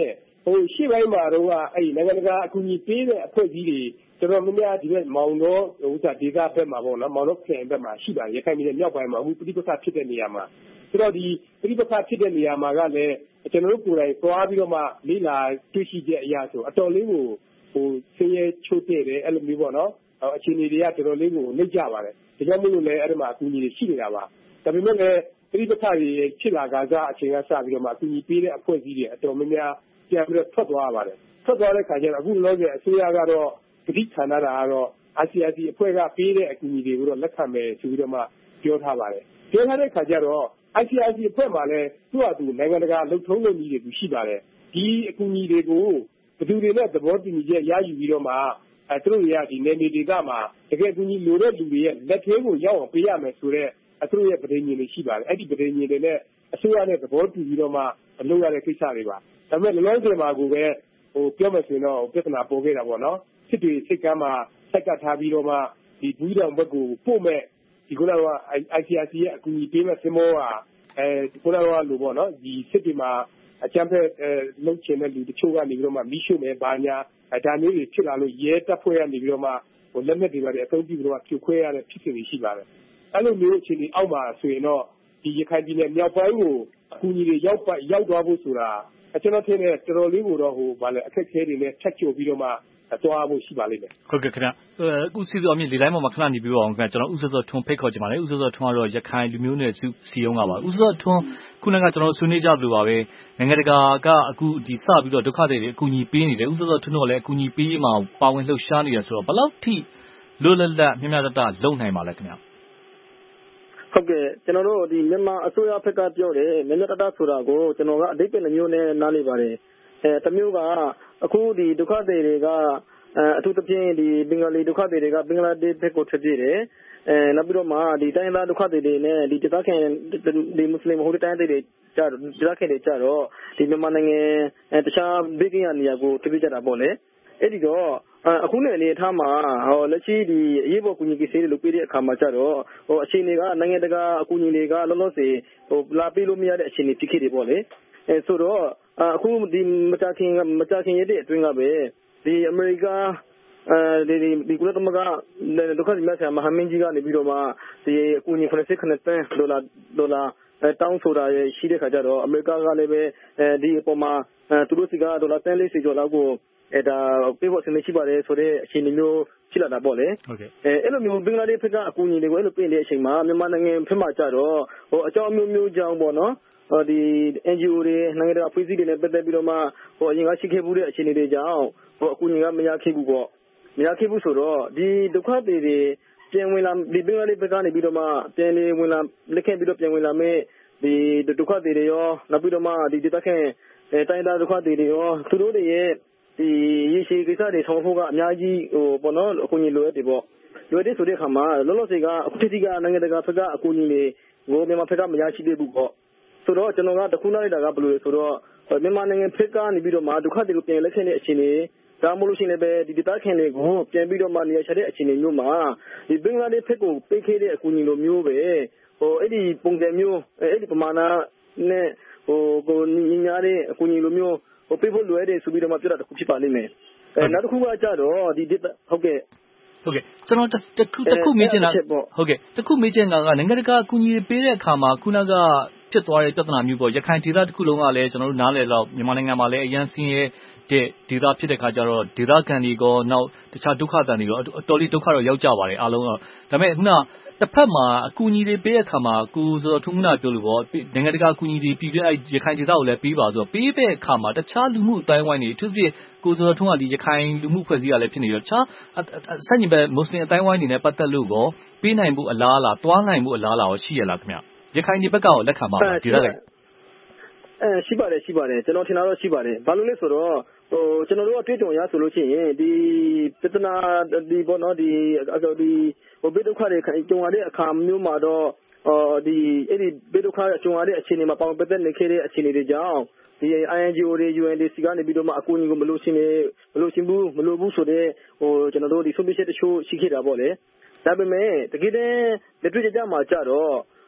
ဟိုရှေ့ပိုင်းမှာတော့အဲ့နိုင်ငံတကာအကူအညီပေးတဲ့အဖွဲ့အစည်းတွေတော်တော်များများဒီဘက်မောင်တော်ဥစ္စာဒေသဘက်မှာပေါ့နော်မောင်တော်ခရိုင်ဘက်မှာရှိပါတယ်ရခိုင်ပြည်နယ်မြောက်ပိုင်းမှာအခုပြိပခါဖြစ်တဲ့နေရာမှာဆိုတော့ဒီပြိပခါဖြစ်တဲ့နေရာမှာကလည်းကျွန်တော်တို့ကိုယ်တိုင်သွားပြီးတော့မှလေ့လာတွေ့ရှိချက်အရာဆိုအတော်လေးကိုဟိုဆင်းရဲချိုးတဲ့တယ်အဲ့လိုမျိုးပေါ့နော်အခြေအနေတွေကတော်တော်လေးကိုနှိမ့်ကြပါတယ်ဒါကြောင့်မို့လို့လည်းအဲ့ဒီမှာအကူအညီတွေရှိနေတာပါဒါပေမဲ့လည်းပြိပခါတွေဖြစ်လာကြအချိန်ကစပြီးတော့မှအကူအညီပေးတဲ့အဖွဲ့အစည်းတွေအတော်များများပြန်ပြီးတော့ထွက်သွားရပါတယ်ထွက်သွားတဲ့ခါကျတော့အခုလောကအစိုးရကတော့ဂတိခံရတာကတော့ I C R C အဖွဲ့ကပေးတဲ့အကူအညီတွေကိုတော့လက်ခံမယ်ဆိုပြီးတော့မှပြောထားပါတယ်ပြောထားတဲ့ခါကျတော့ I C R C အဖွဲ့မှာလည်းသူ့အတူနိုင်ငံတကာလှုပ်ထုံးလုပ်နည်းတွေရှိပါတယ်ဒီအကူအညီတွေကိုဘယ်သူတွေနဲ့သဘောတူညီချက်ရယူပြီးတော့မှအဲသူတို့တွေကဒီနယ်မြေဒေသမှာတကယ်အကူအညီလိုတဲ့လူတွေရဲ့လက်ထဲကိုရောက်အောင်ပေးရမယ်ဆိုတော့အသူတို့ရဲ့ပြည်ညင်တွေရှိပါတယ်အဲ့ဒီပြည်ညင်တွေနဲ့အစိုးရနဲ့သဘောတူပြီးတော့မှလုပ်ရတဲ့ကိစ္စတွေပါဒါပေမဲ့လောလောဆယ်မှာကိုပဲဟိုပြောမယ်ဆိုရင်တော့ပြဿနာပေါ်ခဲ့တာပေါ့နော်စစ်တွေစစ်ကမ်းမှာစက်ကပ်ထားပြီးတော့မှဒီဘူးတောင်ဘက်ကိုပို့မဲ့ဒီကုလားက I C R C ရဲ့အကူအညီပေးမဲ့စင်မောကအဲဒီကုလားကလို့ပေါ့နော်ဒီစစ်တွေမှာအကြမ်းဖက်လှုပ်ချင်တဲ့လူတချို့ကနေပြီးတော့မှမိရှုမယ်ဘာညာဒါမျိုးတွေဖြစ်လာလို့ရဲတပ်ဖွဲ့ကနေပြီးတော့မှဟိုလက်နက်တွေပါအသုံးပြုပြီးတော့ဖြိုခွဲရတဲ့ဖြစ်စဉ်တွေရှိပါတယ်အဲ့လိုမျိုးအခြေအနေအောက်မှာဆိုရင်တော့ဒီရခိုင်ပြည်နယ်မြောက်ပိုင်းကိုအကူအညီတွေရောက်ရောက်သွားဖို့ဆိုတာကျွန်တော်ထင်တယ်တော်တော်လေးကိုတော့ဟိုဗာလဲအခက်အခဲတွေနဲ့ဖြတ်ကျော်ပြီးတော့မှသွားဖို့ရှိပါလိမ့်မယ်
ဟုတ်ကဲ့ခင်ဗျအခုစီစီအမြင့်လေတိုင်းပေါ်မှာခဏနေပြီးတော့အောင်ခင်ဗျကျွန်တော်ဥစ္စာစောထွန်းဖိတ်ခေါ်ချင်ပါတယ်ဥစ္စာစောထွန်းကတော့ရခိုင်လူမျိုးနယ်စုစီယုံကပါဥစ္စာစောထွန်းခုနကကျွန်တော်ဆွေးနွေးကြသလိုပါပဲနိုင်ငံတကာကအခုဒီစပြီးတော့ဒုက္ခတွေအကူအညီပေးနေတယ်ဥစ္စာစောထွန်းတို့လည်းအကူအညီပေးရေးမှာပါဝင်လှုပ်ရှားနေတယ်ဆိုတော့ဘယ်လောက်ထိလွတ်လပ်လပ်မြတ်မြတ်တတလုံနိုင်ပါလဲခင်ဗျ
ဟုတ်ကဲ့ကျွန်တော်တို့ဒီမြန်မာအစိုးရဘက်ကပြောတယ်မြတ်မြတ်တတဆိုတာကိုကျွန်တော်ကအဓိပ္ပာယ်မျိုးနဲ့နားလည်ပါတယ်အဲတမျိုးကအခုဒီဒုက္ခတွေတွေကအထူးသဖြင့်ဒီဘင်္ဂလီဒုက္ခတွေတွေကဘင်္ဂလားဒေ့ရှ်ဘက်ကိုထွက်ပြေးတယ်အဲနောက်ပြီးတော့မှဒီတိုင်းသားဒုက္ခတွေတွေနဲ့ဒီတသခင်ဒီမွတ်စလင်မဟုတ်တဲ့တိုင်းတွေကြတော့တသခင်တွေကြတော့ဒီမြန်မာနိုင်ငံတခြားဘေးကင်းရနေရာကိုထွက်ပြေးကြတာပေါ့လေအဲ့ဒီတော့အခုနဲ့အနေထားမှာဟောလက်ရှိဒီအရေးပေါ်ကူညီကိစ္စတွေလုပ်ပေးတဲ့အခါမှာကြတော့ဟိုအခြေအနေကနိုင်ငံတကာအကူအညီတွေကလောလောဆယ်ဟိုလာပေးလို့မရတဲ့အခြေအနေဖြစ်ခဲ့တယ်ပေါ့လေအဲဆိုတော့အခုဒီမကြခင်မကြခင်ရတဲ့အတွင်းကပဲဒီအမေရိကန်အဲဒီဒီကုလသမဂ္ဂဒုက္ခသည်များဆိုင်ရာမဟာမင်းကြီးကနေပြီးတော့မှဒီအကူအညီ၇၈တန်းဒေါ်လာဒေါ်လာတောင်းဆိုတာရရှိတဲ့ခါကျတော့အမေရိကန်ကလည်းပဲအဲဒီအပေါ်မှာသူတို့စီကဒေါ်လာတန်းလေးစီကျော်လောက်ကိုအဲဒါပေးဖို့ဆင်နေရှိပါတယ်ဆိုတဲ့အခြေအနေမျိုးဖြစ်လာတာပေါ့လေဟုတ်ကဲ့အဲအဲ့လိုမျိုးဘင်္ဂလားဒေ့ရှ်ဘက်ကအကူအညီတွေကိုအဲ့လိုပေးနေတဲ့အချိန်မှာမြန်မာနိုင်ငံဘက်မှာကျတော့ဟိုအကြောင်းမျိုးမျိုးကြောင့်ပေါ့နော်ဟိုဒီ N G O တွေနိုင်ငံတကာအဖွဲ့အစည်းတွေနဲ့ပတ်သက်ပြီးတော့မှဟိုအရင်ကရှိခဲ့မှုတဲ့အခြေအနေတွေကြောင့်ဟိုအကူအညီကမရခဲ့ဘူးပေါ့မရခဲ့ဘူးဆိုတော့ဒီဒုက္ခတွေတွေပြန်ဝင်လာဒီဘင်္ဂလားဒေ့ရှ်ဘက်ကနေပြီးတော့မှပြန်နေဝင်လာလက်ခံပြီးတော့ပြန်ဝင်လာမဲ့ဒီဒုက္ခတွေတွေရောနောက်ပြီးတော့မှဒီဒေသခံတိုင်းသားဒုက္ခတွေတွေရောသူတို့တွေရဲ့ဒီရေရှည်ကိစ္စတွေဆောင်ဖို့ကအများကြီးဟိုပေါ့နော်အကူအညီလိုရတယ်ပေါ့လိုတဲ့ဆိုတဲ့အခါမှာလောလောဆယ်ကအခုတိတိကနိုင်ငံတကာဘက်ကအကူအညီတွေကိုမြန်မာဘက်ကမရရှိသေးဘူးပေါ့ဆိုတော့ကျွန်တော်ကတခုနားလိုက်တာကဘယ်လိုလဲဆိုတော့မြန်မာနိုင်ငံဘက်ကနေပြီးတော့မှဒုက္ခတွေကိုပြန်လက်ခံတဲ့အခြေအနေဒါမှမဟုတ်လို့ရှိရင်လည်းဒီဒေသခံတွေကိုပြန်ပြီးတော့မှနေရာချတဲ့အခြေအနေမျိုးမှာဒီဘင်္ဂလားဒေ့ရှ်ဘက်ကိုပေးခဲ့တဲ့အကူအညီလိုမျိုးပဲဟိုအဲ့ဒီပုံစံမျိုးအဲ့ဒီပမာဏနဲ့ဟိုကိုညီညာတဲ့အကူအညီလိုမျိုးဟိုပေးဖို့လိုရတဲ့ဆိုပြီးတော့မှပြောတာတခုဖြစ်ပါလိမ့်မယ်အဲနောက်တစ်ခုကကြတော့ဒီဟုတ်ကဲ့
ဟုတ်ကဲ့ကျွန်တော်တခုတခုမေးချင်တာဟုတ်ကဲ့တခုမေးချင်တာကနိုင်ငံတကာအကူအညီပေးတဲ့အခါမှာခုနကဖြစ်သွားတဲ့ပြဿနာမျိုးပေါ့ရခိုင်ဒေသတစ်ခုလုံးကလည်းကျွန်တော်တို့နားလည်တော့မြန်မာနိုင်ငံမှာလည်းအရန်ဆင်းရဲတဲ့ဒေသဖြစ်တဲ့ခါကျတော့ဒေသခံတွေကောနောက်တခြားဒုက္ခတန်တွေရောအတော်လေးဒုက္ခတော့ရောက်ကြပါတယ်အားလုံးတော့ဒါပေမဲ့ခုနတစ်ဖက်မှာအကူအညီတွေပေးတဲ့အခါမှာကိုဆိုတော့ထုံးမနာပြောလို့ပေါ့နိုင်ငံတကာအကူအညီတွေပြည်ပြအဲ့ရခိုင်ဒေသကိုလည်းပေးပါဆိုတော့ပေးတဲ့အခါမှာတခြားလူမှုအတိုင်းဝိုင်းတွေအထူးသဖြင့်ကိုဆိုတော့ထုံးကဒီရခိုင်လူမှုဖွဲ့စည်းရလည်းဖြစ်နေတော့တခြားဆက်ညီပဲမွတ်စလင်အတိုင်းဝိုင်းတွေနဲ့ပတ်သက်လို့ကောပေးနိုင်မှုအလားအလာတွားနိုင်မှုအလားအလာရောရှိရလားခင်ဗျရခိုင်ဒီဘက်ကရောလက်ခံပါလားဒီလို
အဲရှိပါတယ်ရှိပါတယ်ကျွန်တော်ထင်တာတော့ရှိပါတယ်ဘာလို့လဲဆိုတော့ဟိုကျွန်တော်တို့အတွေ့အကြုံရဆိုလို့ရှိရင်ဒီပြဿနာဒီဘောနော်ဒီဒီဟိုဘေးဒုက္ခတွေကြုံရတဲ့အခါမျိုးမှာတော့အော်ဒီအဲ့ဒီဘေးဒုက္ခကြုံရတဲ့အခြေအနေမှာပေါင်ပတ်သက်နေခဲ့တဲ့အခြေအနေတွေကြောင့်ဒီ I N G O တွေ U N D C ကနေပြီးတော့မှအကူအညီကိုမလို့ရှင်မလို့ရှင်ဘူးမလို့ဘူးဆိုတဲ့ဟိုကျွန်တော်တို့ဒီဆုံးဖြတ်ချက်တချို့ရှိခဲ့တာပေါ့လေဒါပေမဲ့တကယ်တည်းလက်တွေ့ကြမှာကြတော့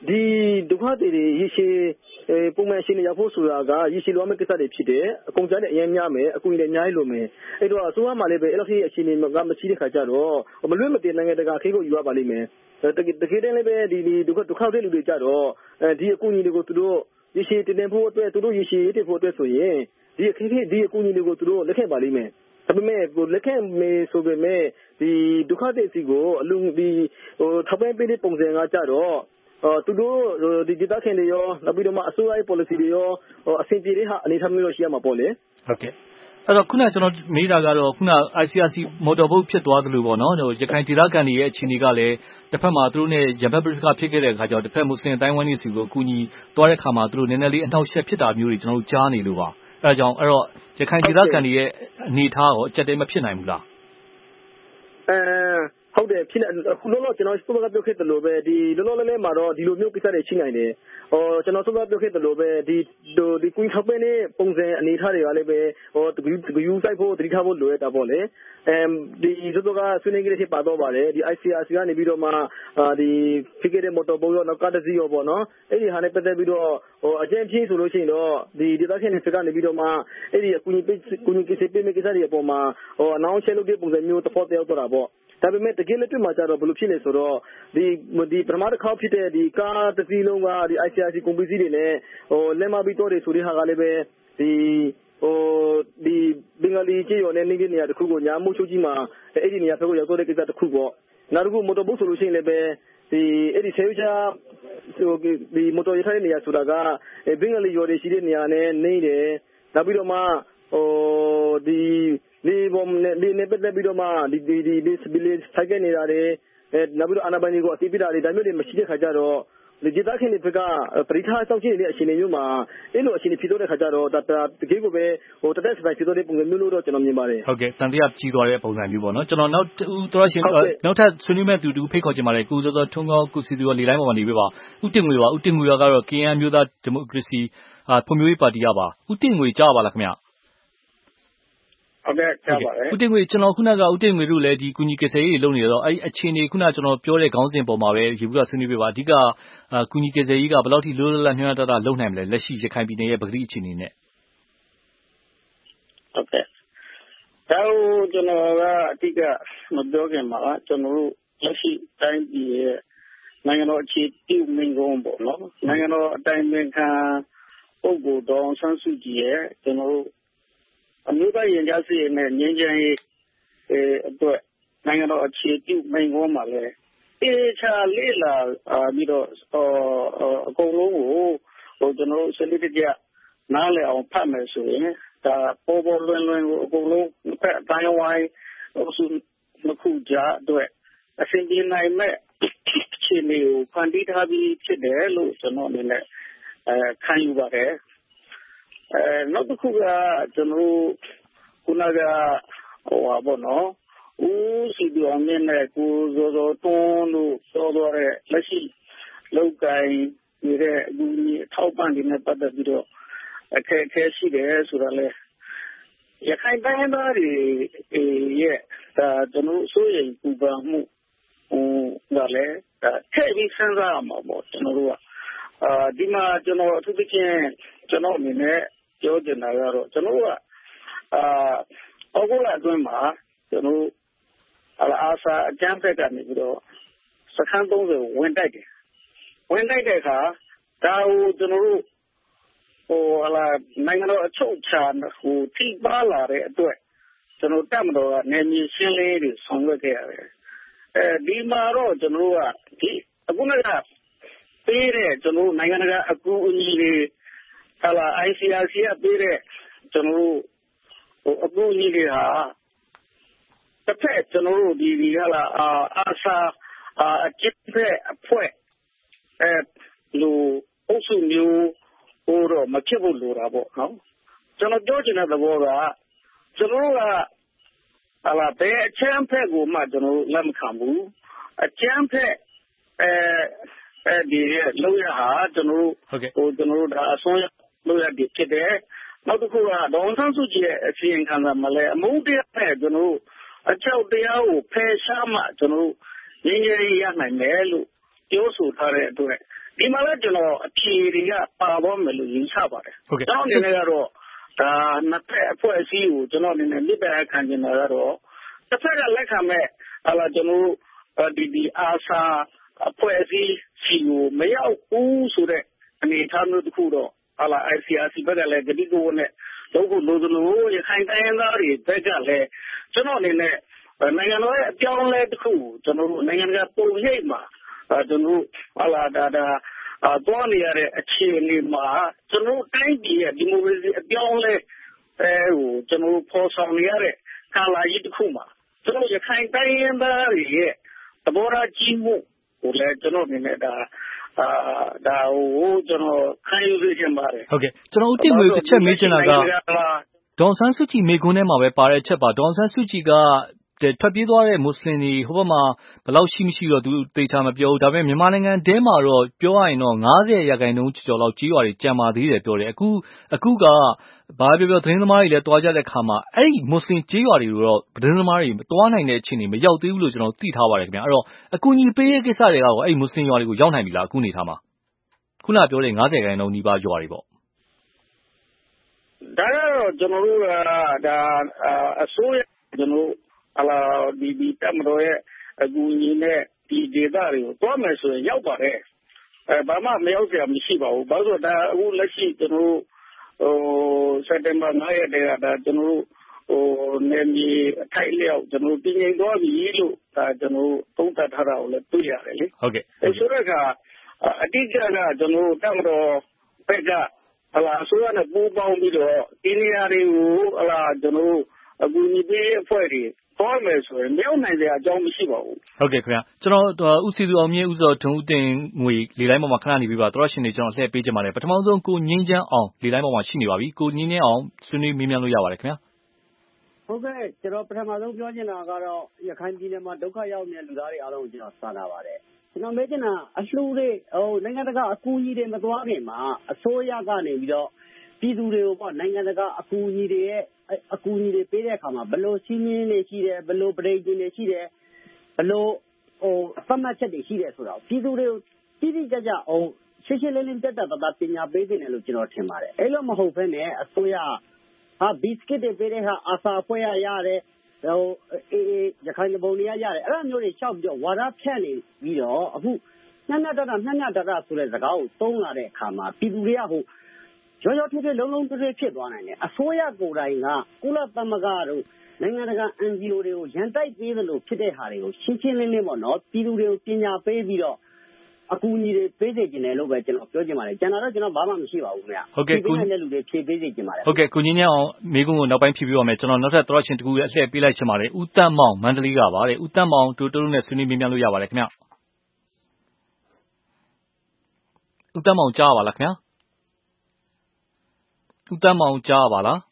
ဒီဒုက္ခတွေရေရှည်ပုံမှန်ရှင်နေရဖို့ဆိုတာကရေရှည်လိုအပ်မဲ့ကိစ္စတွေဖြစ်တယ်အကုန်ကြတဲ့အရင်များမယ်အကူအညီတွေအများကြီးလိုမယ်အဲ့တော့အစိုးရမှလည်းပဲအဲ့လိုဖြစ်အခြေအနေကမရှိတဲ့ခါကျတော့မလွတ်မတည်နိုင်ငံတကာခေတ်ကိုယူရပါလိမ့်မယ်တကယ်တကယ်တည်းလည်းပဲဒီဒီဒုက္ခဒုက္ခတွေလူတွေကြတော့ဒီအကူအညီတွေကိုသူတို့ရေရှည်တင်နေဖို့အတွက်သူတို့ရေရှည်တည်ဖို့အတွက်ဆိုရင်ဒီအခက်အခဲဒီအကူအညီတွေကိုသူတို့လက်ခံပါလိမ့်မယ်ဒါပေမဲ့လက်ခံမယ်ဆိုပေမဲ့ဒီဒုက္ခတွေစီကိုအလုံးဒီဟိုထပ်ပဲပေးတဲ့ပုံစံကကြတော့သူတို့ဒီဒေသခံတွေရောနောက်ပြီးတော့မှအစိုးရရဲ့ policy တွေရောအဆင်ပြေတဲ့ဟာအနေထားမျိုးတော့ရှိရမှာပေါ့လေ
ဟုတ်ကဲ့အဲ့တော့ခုနကျွန်တော်မေးတာကတော့ခုန I C R C motor boat ဖြစ်သွားသလိုပေါ့နော်ရခိုင်ဒေသခံတွေရဲ့အခြေအနေကလည်းတစ်ဖက်မှာသူတို့နဲ့ရံဖက်ပရိကဖြစ်ခဲ့တဲ့အခါကျတော့တစ်ဖက်မွတ်စလင်တိုင်းဝန်းတွေစီကိုအကူအညီသွားတဲ့အခါမှာသူတို့နည်းနည်းလေးအနှောက်အယှက်ဖြစ်တာမျိုးတွေကျွန်တော်တို့ကြားနေလို့ပါအဲဒါကြောင့်အဲ့တော့ရခိုင်ဒေသခံတွေရဲ့အနေထားရောအကျက်တဲမဖြစ်နိုင်ဘူးလား
အဲဟုတ်တယ်ဖြစ်နေခုလောလောကျွန်တော်စပကပြောခဲ့တယ်လို့ပဲဒီလောလောလေးမှာတော့ဒီလိုမျိုးကိစ္စတွေရှိနိုင်တယ်ဟိုကျွန်တော်စပကပြောခဲ့တယ်လို့ပဲဒီဒီကွင်းထောက်ပဲနေပုံစံအနေထားတွေကလည်းပဲဟိုတကူဆိုင်ဖို့တတိထားဖို့လိုရတာပေါ့လေအဲဒီစပကဆွေးနွေးကြတဲ့ပါတော့ပါတယ်ဒီ I C R C ကနေပြီးတော့မှဒီဖိခဲ့တဲ့မော်တော်ဘုတ်ရောနောက်ကတစီရောပေါ့နော်အဲ့ဒီဟာနဲ့ပတ်သက်ပြီးတော့ဟိုအကျဉ်းပြင်းဆိုလို့ရှိရင်တော့ဒီဒေသခံတွေစကနေပြီးတော့မှအဲ့ဒီအကူအညီကူညီကိစ္စပေးမယ့်ကိစ္စတွေအပေါ်မှာဟိုအနောင်ချက်လုပ်တဲ့ပုံစံမျိုးတစ်ဖို့တယောက်တော့တာပေါ့ဒါပေမဲ့တကယ်လက်တွေ့မှာကျတော့ဘယ်လိုဖြစ်လဲဆိုတော့ဒီဒီပထမတစ်ခေါက်ဖြစ်တဲ့ဒီကားတစ်စီးလုံးကဒီ I C R C ကုန်ပစ္စည်းတွေနဲ့ဟိုလက်မပြီးတော့တွေဆိုတဲ့ဟာကလည်းပဲဒီဟိုဒီဘင်္ဂလီကြီးရောနဲ့နေနေရတခုကိုညာမှုချုပ်ကြီးမှာအဲ့ဒီနေရာဖက်ကိုရောက်တော့တဲ့ကိစ္စတစ်ခုပေါ့နောက်တစ်ခုမော်တော်ဘုတ်ဆိုလို့ရှိရင်လည်းပဲဒီအဲ့ဒီဆေးချာဟိုဒီမော်တော်ရထားတဲ့နေရာဆိုတာကဘင်္ဂလီရောတွေရှိတဲ့နေရာနဲ့နေတယ်နောက်ပြီးတော့မှဟိုဒီဒီဘုံနဲ့ဒီနေပတ်သက်ပြီးတော့မှဒီဒီဒီဒီစပီလစ်ဆိုင်ကနေရတယ်အဲနောက်ပြီးတော့အနာဘိုင်ကိုအတိပိတာတွေဒါမျိုးတွေမရှိတဲ့ခါကျတော့ဒီဒေသခံတွေဘက်ကပရိထားဆောင်ကြည့်နေတဲ့အချိန်မျိုးမှာအဲ့လိုအခြေအနေဖြစ်တဲ့ခါကျတော့ဒါတကယ်ကိုပဲဟိုတတက်စပိုင်ဖြစ်တဲ့ပုံစံမျိုးလို့တော့ကျွန်တော်မြင်ပါတယ်
ဟုတ်ကဲ့တန်တရားကြီးသွားတဲ့ပုံစံမျိုးပေါ့နော်ကျွန်တော်နောက်ဦးတော်ရှင်နောက်ထပ်ဆွေးနွေးမဲ့သူတူဖိတ်ခေါ်ချင်ပါတယ်ကိုစောစောထွန်းကောင်းကိုစီသူရောလေလိုင်းပေါ်မှာနေပြပါဦးတင်ငွေပါဦးတင်ငွေကတော့ကရင်မျိုးသားဒီမိုကရေစီဖွံ့ဖြိုးရေးပါတီကပါဦးတင်ငွေကြားပါလားခင်ဗျ
ဟုတ်ကဲ့ကြားပါတယ်
ဦးတင်ငွေကျွန်တော်ခုနကဦးတင်ငွေတို့လည်းဒီကုညီကစားရေးတွေလုပ်နေတော့အဲ့အခြေအနေခုနကျွန်တော်ပြောတဲ့ခေါင်းစဉ်ပေါ်မှာပဲရေဘူးကဆွေးနွေးပြပါအဓိကကုညီကစားရေးကဘယ်လောက်ထိလိုးလတ်ညှိုးတတာလုပ်နိုင်မလဲလက်ရှိရခိုင်ပြည်နယ်ရဲ့ပဂတိအခြေအနေနဲ့
ဟုတ်ကဲ့ဒါကိုကျွန်တော်ကအဓိကမပြောခင်မှာကျွန်တော်တို့လက်ရှိတိုင်းပြည်ရဲ့နိုင်ငံတော်အခြေပြုမိန့်ခွန်းပေါ့နော်နိုင်ငံတော်အတိုင်းအမြခံပုဂ္ဂိုလ်တော်ဆန်းစုကြည်ရဲ့ကျွန်တော်တို့အမျိုးသားရင်ကြားစီနဲ့ငြိမ်းချမ်းရေးအဲအတွက်နိုင်ငံတော်အခြေပြုမိန့်ခွန်းမှာလည်းတေချာလေးလာပြီးတော့အကုန်လုံးကိုဟိုကျွန်တော်တို့စနစ်တကျနားလည်အောင်ဖတ်မယ်ဆိုရင်ဒါပေါ်ပေါ်လွင်လွင်ကိုအကုန်လုံးတစ်ဖက်အတိုင်းဝိုင်းအစုနှစ်ခုကြားအတွက်အစဉ်ပြေနိုင်မဲ့အခြေအနေကိုဖန်တီးထားပြီးဖြစ်တယ်လို့ကျွန်တော်အနေနဲ့အဲခံယူပါတယ်အဲနောက်တစ်ခုကကျွန်တော်ခုနကဟိုပါဘောနော်ဦးစီဒီအောင်နဲ့ကိုဇော်ဇော်တွန်းလို့ပြောတော့တဲ့လက်ရှိလောက်ကိုင်းနေတဲ့အကူအညီအထောက်ပံ့တွေနဲ့ပတ်သက်ပြီးတော့အခက်အခဲရှိတယ်ဆိုတာလေရခိုင်တိုင်းသားတွေရဲ့ဒါကျွန်တော်ဆိုရင်ပူပန်မှုဟိုဒါလည်းထည့်ပြီးစဉ်းစားရမှာပေါ့ကျွန်တော်တို့ကအာဒီမှာကျွန်တော်အထူးသဖြင့်ကျွန်တော်အနေနဲ့ပြောချင်တာကတော့ကျွန်တော်ကအာအောက်လအတွင်းမှာကျွန်တော်အာဆာအကြမ်းဖက်ကနေပြီးတော့စခန်းသုံးဆယ်ဝင်တိုက်တယ်ဝင်တိုက်တဲ့အခါဒါကိုကျွန်တော်တို့ဟိုဟာနိုင်ငံတော်အချုပ်ချာဟိုထိပါလာတဲ့အတွက်ကျွန်တော်တက်မတော်ကနေမြေရှင်းလေးတွေဆောင်ရွက်ခဲ့ရတယ်အဲဒီမှာတော့ကျွန်တော်ကဒီအခုနကပေးတဲ့ကျွန်တော်နိုင်ငံတကာအကူအညီတွေဟာလာ I C R C ကပေးတဲ့ကျွန်တော်တို့ဟိုအကူအညီတွေဟာတစ်ဖက်ကျွန်တော်တို့ဒီဒီဟာလာအာဆာအကျစ်ဖက်အဖွဲ့အဲလိုအုပ်စုမျိုးဟိုတော့မဖြစ်ဘူးလို့တာပေါ့နော်ကျွန်တော်ပြောချင်တဲ့သဘောကကျွန်တော်ကဟာလာဘယ်အချမ်းဖက်ကိုမှကျွန်တော်လက်မခံဘူးအချမ်းဖက်အဲအဲဒီလောက်ရဟာကျွန်တော်ဟိုကျွန်တော်ဒါအစွမ်းလောက်ရဒီဖြစ်တယ်နောက်တစ်ခုကဒေါန်ဆန်းစုကြည်ရဲ့အစီရင်ခံစာမှာလည်းအမှုတရားနဲ့ကျွန်တော်အကြောက်တရားကိုဖယ်ရှားမှကျွန်တော်ငြင်းငြင်းရနိုင်မယ်လို့ပြောဆိုထားတဲ့အတွက်
ဒီမှာလည်းကျွန်တော်အဖြေတွေကပါသွားမယ်လို့ယူဆပါတယ်ကျွန်တော်အနေနဲ့ကတော့ဒါနှစ်ဖက်အဖွဲ့အစည်းကိုကျွန်တော်အနေနဲ့မြစ်တာခံကျင်တာကတော့တစ်ဖက်ကလက်ခံမဲ့ဟာလာကျွန်တော်ဒီဒီအာဆာအဖွဲ့အစည်းစီကိုမရောက်ဘူးဆိုတဲ့အနေအထားမျိုးတစ်ခုတော့ဟာလာ I C R C ဘက်ကလည်းဂတိကိုနဲ့လို့ကိုလို့လို့ရခိုင်တိုင်းသားတွေဘက်ကလည်းကျွန်တော်အနေနဲ့နိုင်ငံတော်ရဲ့အပြောင်းအလဲတစ်ခုကျွန်တော်တို့နိုင်ငံကပုံရိပ်မှာကျွန်တော်ဟာလာဒါဒါသွားနေရတဲ့အခြေအနေမှာကျွန်တော်တိုင်းပြည်ရဲ့ဒီမိုကရေစီအပြောင်းအလဲအဲဟိုကျွန်တော်ပေါ်ဆောင်နေရတဲ့ကာလကြီးတစ်ခုမှာကျွန်တော်ရခိုင်တိုင်းရင်းသားတွေရဲ့သဘောထားကြီးမှုကိုလည်းကျွန်တော်အနေနဲ့ဒါအာဒါဟိုကျွန်တော်ခံယူရခြင်းပါတယ်
ဟုတ်ကဲ့ကျွန်တော်ဦးတင်ငွေတစ်ချက်မေးချင်တာကဒေါ်ဆန်းစုကြည်မေကွန်းထဲမှာပဲပါတဲ့အချက်ပါဒေါ်ဆန်းစုကြည်ကထွက်ပြေးသွားတဲ့မွတ်စလင်တွေဟိုဘက်မှာဘယ်လောက်ရှိမရှိတော့သူသေချာမပြောဘူးဒါပေမဲ့မြန်မာနိုင်ငံထဲမှာတော့ပြောရရင်တော့၅၀ရာခိုင်နှုန်းကျော်လောက်ကြီးရွာတွေကြံပါသေးတယ်ပြောတယ်အခုအခုကဘာပြောပြောသတင်းသမားတွေလည်းတွားကြတဲ့ခါမှာအဲ့ဒီမွတ်စလင်ကြီးရွာတွေကိုတော့သတင်းသမားတွေတွားနိုင်တဲ့အခြေအနေမရောက်သေးဘူးလို့ကျွန်တော်သိထားပါတယ်ခင်ဗျအဲ့တော့အကူအညီပေးရေးကိစ္စတွေကရောအဲ့ဒီမွတ်စလင်ရွာတွေကိုရောက်နိုင်ပြီလားအခုနေထားမှာခုနပြောတဲ့၅၀ရာခိုင်နှုန်းနီးပါးရွာတွေပေါ့
ဒါကတော့ကျွန်တော်တို့ကဒါအစိုးရကျွန်တော်အလားဒီဒီတမတော်ရဲ့အကူအညီနဲ့ဒီဒေသတွေကိုတွားမယ်ဆိုရင်ရောက်ပါတယ်အဲဘာမှမရောက်ကြမရှိပါဘူးဘာလို့ဒါအခုလက်ရှိကျွန်တော်ဟိုစက်တင်ဘာနစ်ရက်တည်းကဒါကျွန်တော်ဟိုနေမီအထိုက်လျောက်ကျွန်တော်ပြင်ရင်သွားပြီလို့ဒါကျွန်တော်သုံးသပ်ထားတာကိုလည်းတွေ့ရတယ်လေ
ဟုတ်ကဲ့
အဲဆိုတော့ကအတိအကျကကျွန်တော်တမတော်ဘက်ကဟလာအစိုးရနဲ့ပူးပေါင်းပြီးတော့ဒီနေရာတွေကိုဟလာကျွန်တော်အကူအညီပေးအဖွဲ့တွေပေါ်မယ်ဆိုရင်မရောက်နိုင်တဲ့အကြောင်းမရှိပါဘူး
ဟုတ်ကဲ့ခင်ဗျာကျွန်တော်ဦးစီသူအောင်မြင့်ဦးစောထွန်းဦးတင်ငွေလေတိုင်းပေါ်မှာခဏနေပြီးပါတော်ရှင်တွေကျွန်တော်လှည့်ပေးကြပါတယ်ပထမဆုံးကိုငင်းချမ်းအောင်လေတိုင်းပေါ်မှာရှိနေပါပြီကိုငင်းချမ်းအောင်ဆွေးနွေးမေးမြန်းလို့ရပါတယ်ခင်ဗျာ
ဟုတ်ကဲ့ကျွန်တော်ပထမဆုံးပြောချင်တာကတော့ရခိုင်ပြည်နယ်မှာဒုက္ခရောက်နေတဲ့လူသားတွေအားလုံးကိုကျွန်တော်စာနာပါတယ်ကျွန်တော်မေးချင်တာအလှူတွေဟိုနိုင်ငံတကာအကူအညီတွေမသွားခင်မှာအစိုးရကနေပြီးတော့ပြည်သူတွေကိုပေါ့နိုင်ငံတကာအကူအညီတွေရဲ့အကူအညီတွေပေးတဲ့အခါမှာဘယ်လိုစီးမင်းတွေရှိတယ်ဘယ်လိုပရိသတ်တွေရှိတယ်ဘယ်လိုဟိုသတ်မှတ်ချက်တွေရှိတယ်ဆိုတော့ပြည်သူတွေကိုတိတိကျကျဟိုရှင်းရှင်းလင်းလင်းတက်တက်တာပညာပေးနေတယ်လို့ကျွန်တော်ထင်ပါတယ်အဲ့လိုမဟုတ်ဘဲနဲ့အစိုးရဟာဘစ်ကစ်တွေပေးတဲ့ဟာအာစာဖွဲ့ရရတယ်ဟိုအေးရခိုင်ပုံတွေရရတယ်အဲ့လိုမျိုးတွေရှောက်ပြီးတော့ဝါဒဖြန့်နေပြီးတော့အခုညညတတညညတတဆိုတဲ့စကားကိုသုံးလာတဲ့အခါမှာပြည်သူတွေကဟိုရောရောထွေးထွေးလုံးလုံးထွေးထွေးဖြစ်သွားနိုင်တယ်အစိုးရကိုယ်တိုင်ကကုလသမဂ္ဂတို့နိုင်ငံတကာ N G O တွေကိုရန်တိုက်ပေးသလိုဖြစ်တဲ့ဟာတွေကိုရှင်းရှင်းလင်းလင်းပေါ့နော်ပြည်သူတွေကိုပညာပေးပြီးတော့အကူအညီတွေပေးစေချင်တယ်လို့ပဲကျွန်တော်ပြောချင်ပါတယ်ကျွန်တော်တော့ကျွန်တော်ဘာမှမရှိပါဘူးခင်ဗျ
ဟုတ်ကဲ့
ကိုကြီးတဲ့လူတွေဖြည့်ပေးစေချင်ပါတယ်
ဟုတ်ကဲ့ကိုကြီးညအောင်မိကုန်းကိုနောက်ပိုင်းဖြည့်ပြီးပါမယ်ကျွန်တော်နောက်ထပ်သောရရှင်တကူရဲ့အလှည့်ပေးလိုက်ချင်ပါတယ်ဦးတတ်မောင်မန္တလေးကပါတဲ့ဦးတတ်မောင်တို့တို့နဲ့ဆွေးနွေးမေးမြန်းလို့ရပါတယ်ခင်ဗျဦးတတ်မောင်ကြားပါလားခင်ဗျဦးတတ်မောင်ကြားပါလား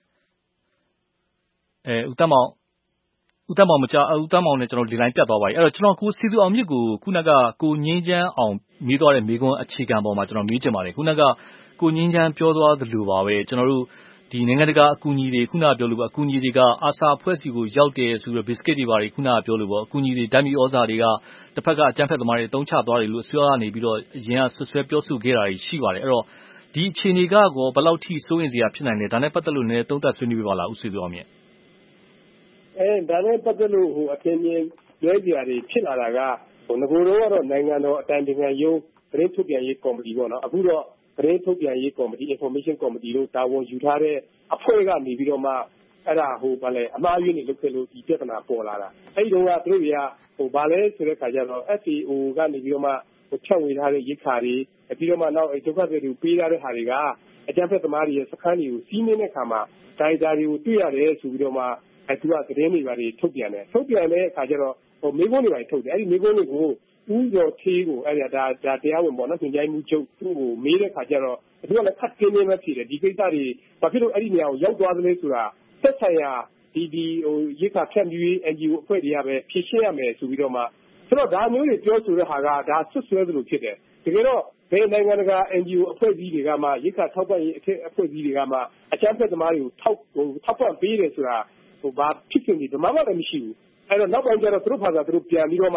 အဲဦးတတ်မောင်ဦးတတ်မောင်မကြားဦးတတ်မောင်နဲ့ကျွန်တော်ဒီလိုင်းပြတ်သွားပါပြီအဲ့တော့ကျွန်တော်ကိုစီသူအောင်မြင့်ကိုခုနကကိုငင်းချမ်းအောင်မေးသွားတဲ့မေးခွန်းအခြေခံပေါ်မှာကျွန်တော်မေးချင်ပါတယ်ခုနကကိုငင်းချမ်းပြောသွားသလိုပါပဲကျွန်တော်တို့ဒီနိုင်ငံတကာအကူအညီတွေခုနကပြောလို့ပေါ့အကူအညီတွေကအာစာအဖွဲ့စီကိုရောက်တယ်ဆိုတော့ဘစ်ကစ်တွေပါတွေခုနကပြောလို့ပေါ့အကူအညီတွေဓာတ်မီဩဇာတွေကတစ်ဖက်ကအကြမ်းဖက်သမားတွေတုံးချသွားတယ်လို့အစိုးရကနေပြီးတော့အရင်ကဆွဆွဲပြောဆိုခဲ့တာတွေရှိပါတယ်အဲ့တော့ဒီအခြေအနေကကောဘယ်လောက်ထိစိုးရင်စရာဖြစ်နိုင်လဲဒါနဲ့ပတ်သက်လို့လည်းသုံးသပ်ဆွေးနွေးပြပါလားဦးစီသူအောင်မြင့်
အဲဒါနဲ့ပတ်သက်လို့ဟိုအထင်မြင်ပြောကြရတယ်ဖြစ်လာတာကဟိုငကိုတော့ကတော့နိုင်ငံတော်အတိုင်းပင်ရုံးသတင်းထုတ်ပြန်ရေးကော်မတီပေါ့နော်အခုတော့သတင်းထုတ်ပြန်ရေးကော်မတီ information committee လို့တာဝန်ယူထားတဲ့အဖွဲ့ကနေပြီးတော့မှအဲ့ဒါဟိုဗာလဲအမှားယွင်းနေလို့ဖြစ်လို့ဒီပြဿနာပေါ်လာတာအဲ့ဒီတော့ကသူတို့တွေကဟိုဗာလဲဆိုတဲ့ခါကျတော့ F A O ကနေပြီးတော့မှဟိုချက်ဝေထားတဲ့ရိတ်ခါတွေပြီးတော့မှနောက်ဒုက္ခတွေတွေပေးထားတဲ့ဟာတွေကအကြမ်းဖက်သမားတွေရဲ့စခန်းတွေကိုစီးနင်းတဲ့ခါမှာဒါရိုက်တာတွေကိုတွေ့ရတယ်ဆိုပြီးတော့မှအဲသူကသတင်းတွေပါတွေထုတ်ပြန်တယ်ထုတ်ပြန်တဲ့အခါကျတော့ဟိုမိကုန်းတွေပါထုတ်တယ်အဲ့ဒီမိကုန်းတွေကိုဦးကျော်သေးကိုအဲ့ဒါဒါတရားဝင်ပေါ့နော်သင်ကြားမှုချုပ်သူ့ကိုမေးတဲ့ခါကျတော့သူကလည်းခတ်ကင်းနေမှဖြစ်တယ်ဒီကိစ္စတွေဘာဖြစ်လို့အဲ့ဒီနေရာကိုရောက်သွားသလဲဆိုတာသက်ဆိုင်ရာဒီဒီဟိုရိတ်ခါဖြန့်ပြီး N G O အဖွဲ့တွေကပဲဖြည့်ရှင်းရမယ်ဆိုပြီးတော့မှဆိုတော့ဒါမျိုးတွေပြောဆိုတဲ့ဟာကဒါဆွဆွဲသလိုဖြစ်တယ်တကယ်တော့ဘယ်နိုင်ငံတကာ N G O အဖွဲ့အစည်းတွေကမှရိတ်ခါထောက်ပံ့ရေးအဖွဲ့အစည်းတွေကမှအကြမ်းဖက်သမားတွေကိုထောက်ဟိုထောက်ပံ့ပေးတယ်ဆိုတာဟိုဘာဖြစ်နေဒီမှမလည်းမရှိဘူးအဲ့တော့နောက်ပိုင်းကျတော့သူတို့ဘာသာသူတို့ပြန်ပြီးတော့မှ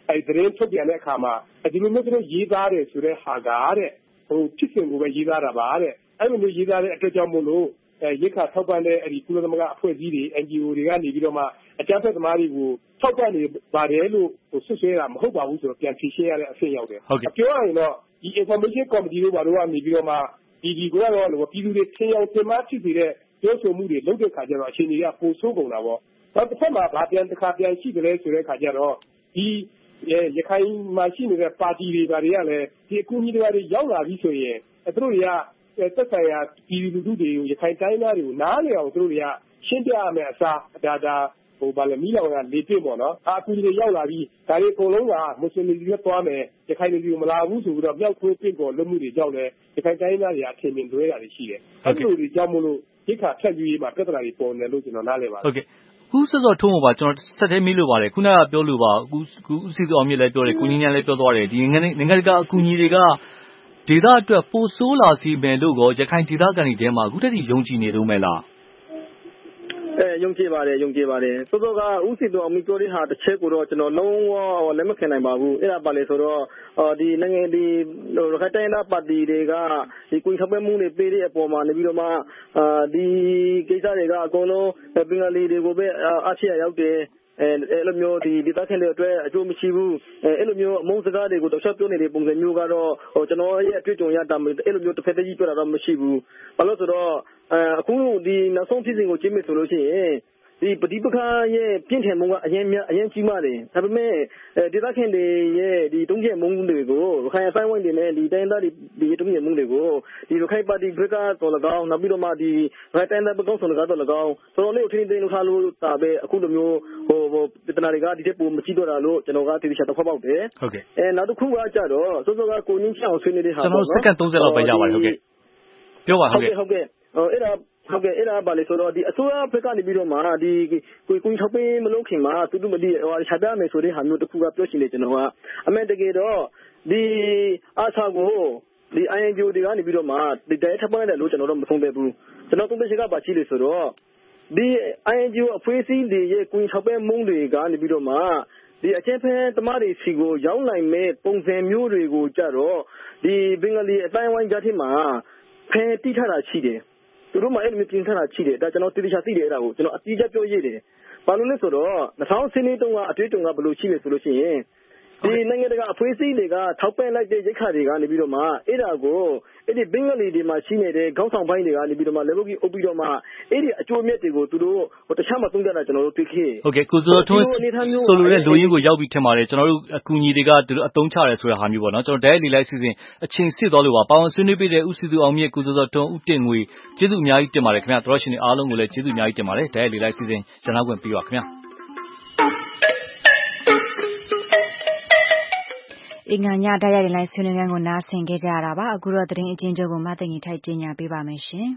အဲသတင်းထုတ်ပြန်တဲ့အခါမှာဒီလိုမျိုးတို့ရေးသားတယ်ဆိုတဲ့ဟာကတဲ့ဟိုဖြစ်စဉ်ကိုပဲရေးသားတာပါတဲ့အဲ့လိုမျိုးရေးသားတဲ့အတွက်ကြောင့်မို့လို့အဲရိခါထောက်ပံ့တဲ့အဲဒီကုလသမဂ္ဂအဖွဲ့အစည်းတွေ N G O တွေကနေပြီးတော့မှအကြမ်းဖက်သမားတွေကိုထောက်ပံ့နေပါတယ်လို့ဟိုဆွဆွဲတာမဟုတ်ပါဘူးဆိုတော့ပြန်ဖြေရှင်းရတဲ့အဆင့်ရောက်တယ်ပြောရရင်တော့ဒီ information committee တို့ဘာလို့ကနေပြီးတော့မှဒီဒီကတော့ပြည်သူတွေထင်အောင်ထင်မှားဖြစ်စေတဲ့ပြောဆိုမှုတွေလုပ်တဲ့ခါကျတော့အချိန်ကြီးကပိုဆိုးကုန်တာပေါ့နောက်တစ်ဖက်မှာဗာပြန်တစ်ခါပြန်ရှိတယ်လဲဆိုတဲ့ခါကျတော့ဒီရခိုင်မှာရှိနေတဲ့ပါတီတွေဘာတွေကလည်းဒီအကူအညီတွေရောက်လာပြီဆိုရင်သူတို့တွေကသက်ဆိုင်ရာပြည်သူလူထုတွေကိုရခိုင်တိုင်းသားတွေကိုနားလည်အောင်သူတို့တွေကရှင်းပြရမယ်အစားဒါဒါဟိုဗာလေမိလောင်ကလေပြစ်ပေါ့နော်အကူအညီတွေရောက်လာပြီဒါတွေအကုန်လုံးကမွတ်စလင်တွေသွားမယ်ရခိုင်တွေကိုမလာဘူးဆိုပြီးတော့မြောက်ထိုးပြစ်ပေါ်လုပ်မှုတွေကြောင့်လည်းရခိုင်တိုင်းသားတွေအထင်မြင်လွဲတာတွေရှိတယ်အဲ့လိုတွေကြောင့်မလို့ရိခါဖြတ်ယူရေးမှာပြဿနာတွေပေါ်နေလို့ကျွန်တော်နားလည်ပါတယ်
ဟုတ်ကဲ့ခုစောစောထုံးပါကျွန်တော်ဆက်သေးမေးလို့ပါတယ်ခုနကပြောလို့ပါအခုခုဥစီတော်မြင့်လည်းပြောတယ်ကိုကြီးညာလည်းပြောသွားတယ်ဒီနိုင်ငံတကာအကူအညီတွေကဒေသအတွက်ပိုဆိုးလာစီမယ်လို့ရောရခိုင်ဒေသခံတွေထဲမှာအခုတည်းကယုံကြည်နေတော့မယ်လား
အဲယုံကြည်ပါတယ်ယုံကြည်ပါတယ်စောစောကဥစီတော်အမိပြောတဲ့ဟာတစ်ချက်ကိုတော့ကျွန်တော်လုံးဝလက်မခံနိုင်ပါဘူးအဲ့ဒါပါလေဆိုတော့ဒီနိုင်ငံဒီရခိုင်တိုင်းသားပါတီတွေကဒီကိုယ်ထောက်ပံ့မှုတွေပေးတဲ့အပေါ်မှာနေပြီးတော့မှဒီကိစ္စတွေကအကုန်လုံးဘင်္ဂလီတွေကိုပဲအားချရရောက်တယ်အဲအဲ့လိုမျိုးဒီဒေသခံတွေအတွက်အကျိုးမရှိဘူးအဲအဲ့လိုမျိုးအမုန်းစကားတွေကိုတောက်လျှောက်ပြောနေတဲ့ပုံစံမျိုးကတော့ဟိုကျွန်တော်ရဲ့အတွေ့အကြုံရတာအဲ့လိုမျိုးတစ်ဖက်တည်းကြီးပြောတာတော့မရှိဘူးဘာလို့ဆိုတော့အခုဒီနောက်ဆုံးဖြစ်စဉ်ကိုကြည့်မယ်ဆိုလို့ရှိရင်ဒီပဋိပက္ခရဲ့ပြင်းထန်မှုကအရင်အရင်ကြီးမားတယ်ဒါပေမဲ့ဒေသခံတွေရဲ့ဒီတုံ့ပြန်မှုတွေကိုရခိုင်အပိုင်းဝိုင်းတွေနဲ့ဒီတိုင်းသားတွေဒီတုံ့ပြန်မှုတွေကိုဒီရခိုင်ပါတီဘက်ကတော့၎င်းနောက်ပြီးတော့မှဒီရခိုင်တိုင်းသားဘက်ကတော့၎င်းတော်တော်လေးကိုထင်းထင်းလုပ်ထားလို့ဒါပဲအခုလိုမျိုးဟိုဟိုပြည်နာတွေကဒီတဲ့ပုံမကြည့်တော့တာလို့ကျွန်တော်ကတိတိကျကျတော့ဖောက်ပေါက်တယ်
ဟုတ်ကဲ့
အဲနောက်တစ်ခုကကြတော့စောစောကကိုငင်းချအောင်ဆွေးနေတဲ့ဟာ
ကျွန်တော်စက္ကန့်သုံးဆယ်လောက်ပဲရပါတယ်ဟုတ်ကဲ့ပြောပါဟုတ်ကဲ့
ဟုတ်ကဲ့ဟိုအဲ့ဒါဟုတ်ကဲ့အဲ့ဒါပါလေဆိုတော့ဒီအစိုးရဘက်ကနေပြီးတော့မှဒီကိုကိုထောက်ပေးမလုပ်ခင်မှာသူတို့မဒီဟိုရှာပြမယ်ဆိုတဲ့ဟာမျိုးတစ်ခုကပြောရှင်နေကျွန်တော်ကအမေတကယ်တော့ဒီအားစာကိုဒီ I N G O တွေကနေပြီးတော့မှဒီတိုင်းထပ်ပလိုက်တယ်လို့ကျွန်တော်တို့မဆုံးသက်ဘူးကျွန်တော်သုံးသက်ချက်ကပါရှိလေဆိုတော့ဒီ I N G O အဖွဲ့အစည်းတွေရဲ့ကိုထောက်ပေးမှုတွေကနေပြီးတော့မှဒီအချက်ဖဲတမတွေစီကိုရောက်နိုင်မဲ့ပုံစံမျိုးတွေကိုကြတော့ဒီဘင်္ဂလီအတိုင်းဝိုင်းကြားထဲမှာဖယ်တိထတာရှိတယ်သူတို့မှအဲ့လိုမျိုးပြင်ထားတာရှိတယ်ဒါကျွန်တော်တိတိကျသိတယ်အဲ့ဒါကိုကျွန်တော်အတိအကျပြောရည်တယ်ဘာလို့လဲဆိုတော့၂၀၁၂တုန်းကအတွေ့အကြုံကဘယ်လိုရှိလဲဆိုလို့ရှိရင်ဒီနိုင်ငံတကာအဖွဲ့အစည်းတွေကထောက်ပံ့လိုက်တဲ့ရိက္ခာတွေကနေပြီးတော့မှအဲ့ဒါကိုအဲ့ဒီဘင်္ဂလီတွေမှာရှိနေတဲ့ခေါင်းဆောင်ပိုင်းတွေကနေပြီးတော့မှလက်ဘုတ်ကြီးအုပ်ပြီးတော့မှအဲ့ဒီအကျိုးအမြတ်တွေကိုသူတို့ဟိုတခြားမှသုံးကြတာကျွန်တော်တို့တွေ့ခဲ့
ဟုတ်ကဲ့ကိုစောထွန်းဆိုလိုတဲ့လူရင်းကိုရောက်ပြီးထင်ပါတယ်ကျွန်တော်တို့အကူအညီတွေကသူတို့အသုံးချရဲဆိုတာဟာမျိုးပေါ့နော်ကျွန်တော်တိုက်ရိုက်လေးလိုက်စီစဉ်အချိန်စစ်သွားလို့ပါပေါင်းဆွေးနွေးပေးတဲ့ဥစီသူအောင်မြင့်ကိုစောထွန်းဦးတင်ငွေကျေးဇူးအများကြီးတင်ပါတယ်ခင်ဗျာတော်ရှင်တွေအားလုံးကိုလည်းကျေးဇူးအများကြီးတင်ပါတယ်တိုက်ရိုက်လေးလိုက်စီစဉ်ကျွန်တော်ဝင်ပြီးပါခင်ဗျာ
အင်္ဂါညတိုက်ရိုက်လိုင်းဆွေးနွေးခန်းကိုနားဆင်ခဲ့ကြရတာပါအခုတော့သတင်းအကျဉ်းချုပ်ကိုမသိငြိထိုက်တင်ညာပေးပါမယ်ရှင်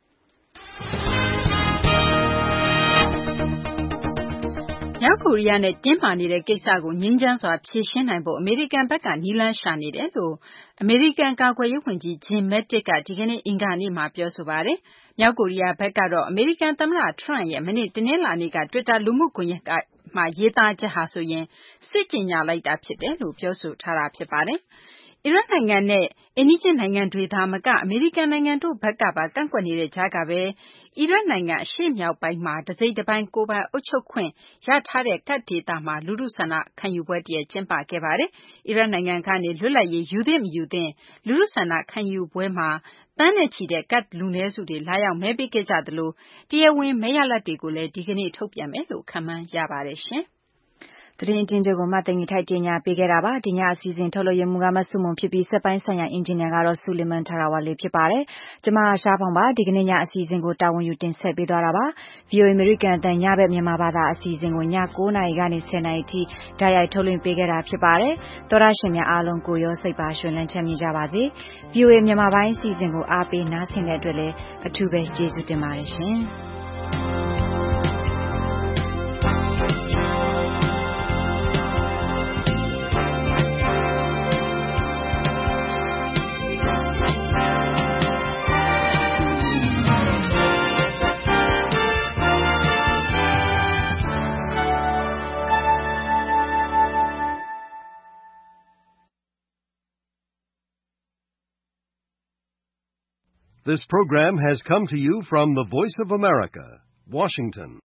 မြောက်ကိုရီးယားနဲ့တင်းမာနေတဲ့ကိစ္စကိုငြိမ်းချမ်းစွာဖြေရှင်းနိုင်ဖို့အမေရိကန်ဘက်ကနည်းလမ်းရှာနေတယ်လို့အမေရိကန်ကာကွယ်ရေးဝန်ကြီးဂျင်မက်တစ်ကဒီကနေ့အင်္ဂါနေ့မှာပြောဆိုပါတယ်။မြောက်ကိုရီးယားဘက်ကတော့အမေရိကန်သမ္မတထရန့်ရဲ့မနေ့တနင်္လာနေ့က Twitter လူမှုကွန်ရက်ကမှရေးသားချက်ဟာဆိုရင်စစ်ကြေညာလိုက်တာဖြစ်တယ်လို့ပြောဆိုထားတာဖြစ်ပါတယ်။အီရတ်နိုင်ငံနဲ့အိမ်နီးချင်းနိုင်ငံတွေသာမကအမေရိကန်နိုင်ငံတို့ဘက်ကပါကန့်ကွက်နေတဲ့ကြားကပဲအီရတ်နိုင်ငံအရှေ့မြောက်ပိုင်းမှာတစိမ့်တစ်ပိုင်းကိုယ်ပိုင်အုပ်ချုပ်ခွင့်ရထားတဲ့ကတ်ဒေသမှာလူထုဆန္ဒခံယူပွဲတည်းကျင်းပခဲ့ပါတယ်။အီရတ်နိုင်ငံကနေလွတ်လပ်ရေးယူသင့်မယူသင့်လူထုဆန္ဒခံယူပွဲမှာတန်းနဲ့ချီတဲ့ကတ်လူနည်းစုတွေလာရောက်မဲပေးခဲ့ကြသလိုတရားဝင်မဲရလဒ်တွေကိုလည်းဒီကနေ့ထုတ်ပြန်မယ်လို့ခန့်မှန်းရပါတယ်ရှင်။
သတင်းကျဉ်းချုပ်ကိုမှတင်ထိုက်တင်ညာပေးခဲ့တာပါဒီညအစီအစဉ်ထုတ်လွှင့်ရမှုကမဆုမွန်ဖြစ်ပြီးစက်ပိုင်းဆိုင်ရာအင်ဂျင်နီယာကတော့ဆူလီမန်ထာရာဝါလေးဖြစ်ပါတယ်ကျွန်မရှားဖောင်ပါဒီကနေ့ညအစီအစဉ်ကိုတာဝန်ယူတင်ဆက်ပေးသွားတာပါ ဗွီအိုအေ American အတန်ညဘက်မြန်မာဘာသာအစီအစဉ်ကိုည၉နာရီကနေ၁၀နာရီထိဓာတ်ရိုက်ထုတ်လွှင့်ပေးခဲ့တာဖြစ်ပါတယ်သောရရှင်များအားလုံးကိုရောစိတ်ပါရှင်လန်းချမ်းမြေ့ကြပါစေ ဗွီအိုအေ မြန်မာပိုင်းအစီအစဉ်ကိုအားပေးနားဆင်တဲ့အတွက်လည်းအထူးပဲကျေးဇူးတင်ပါတယ်ရှင်
This program has come to you from the Voice of America, Washington.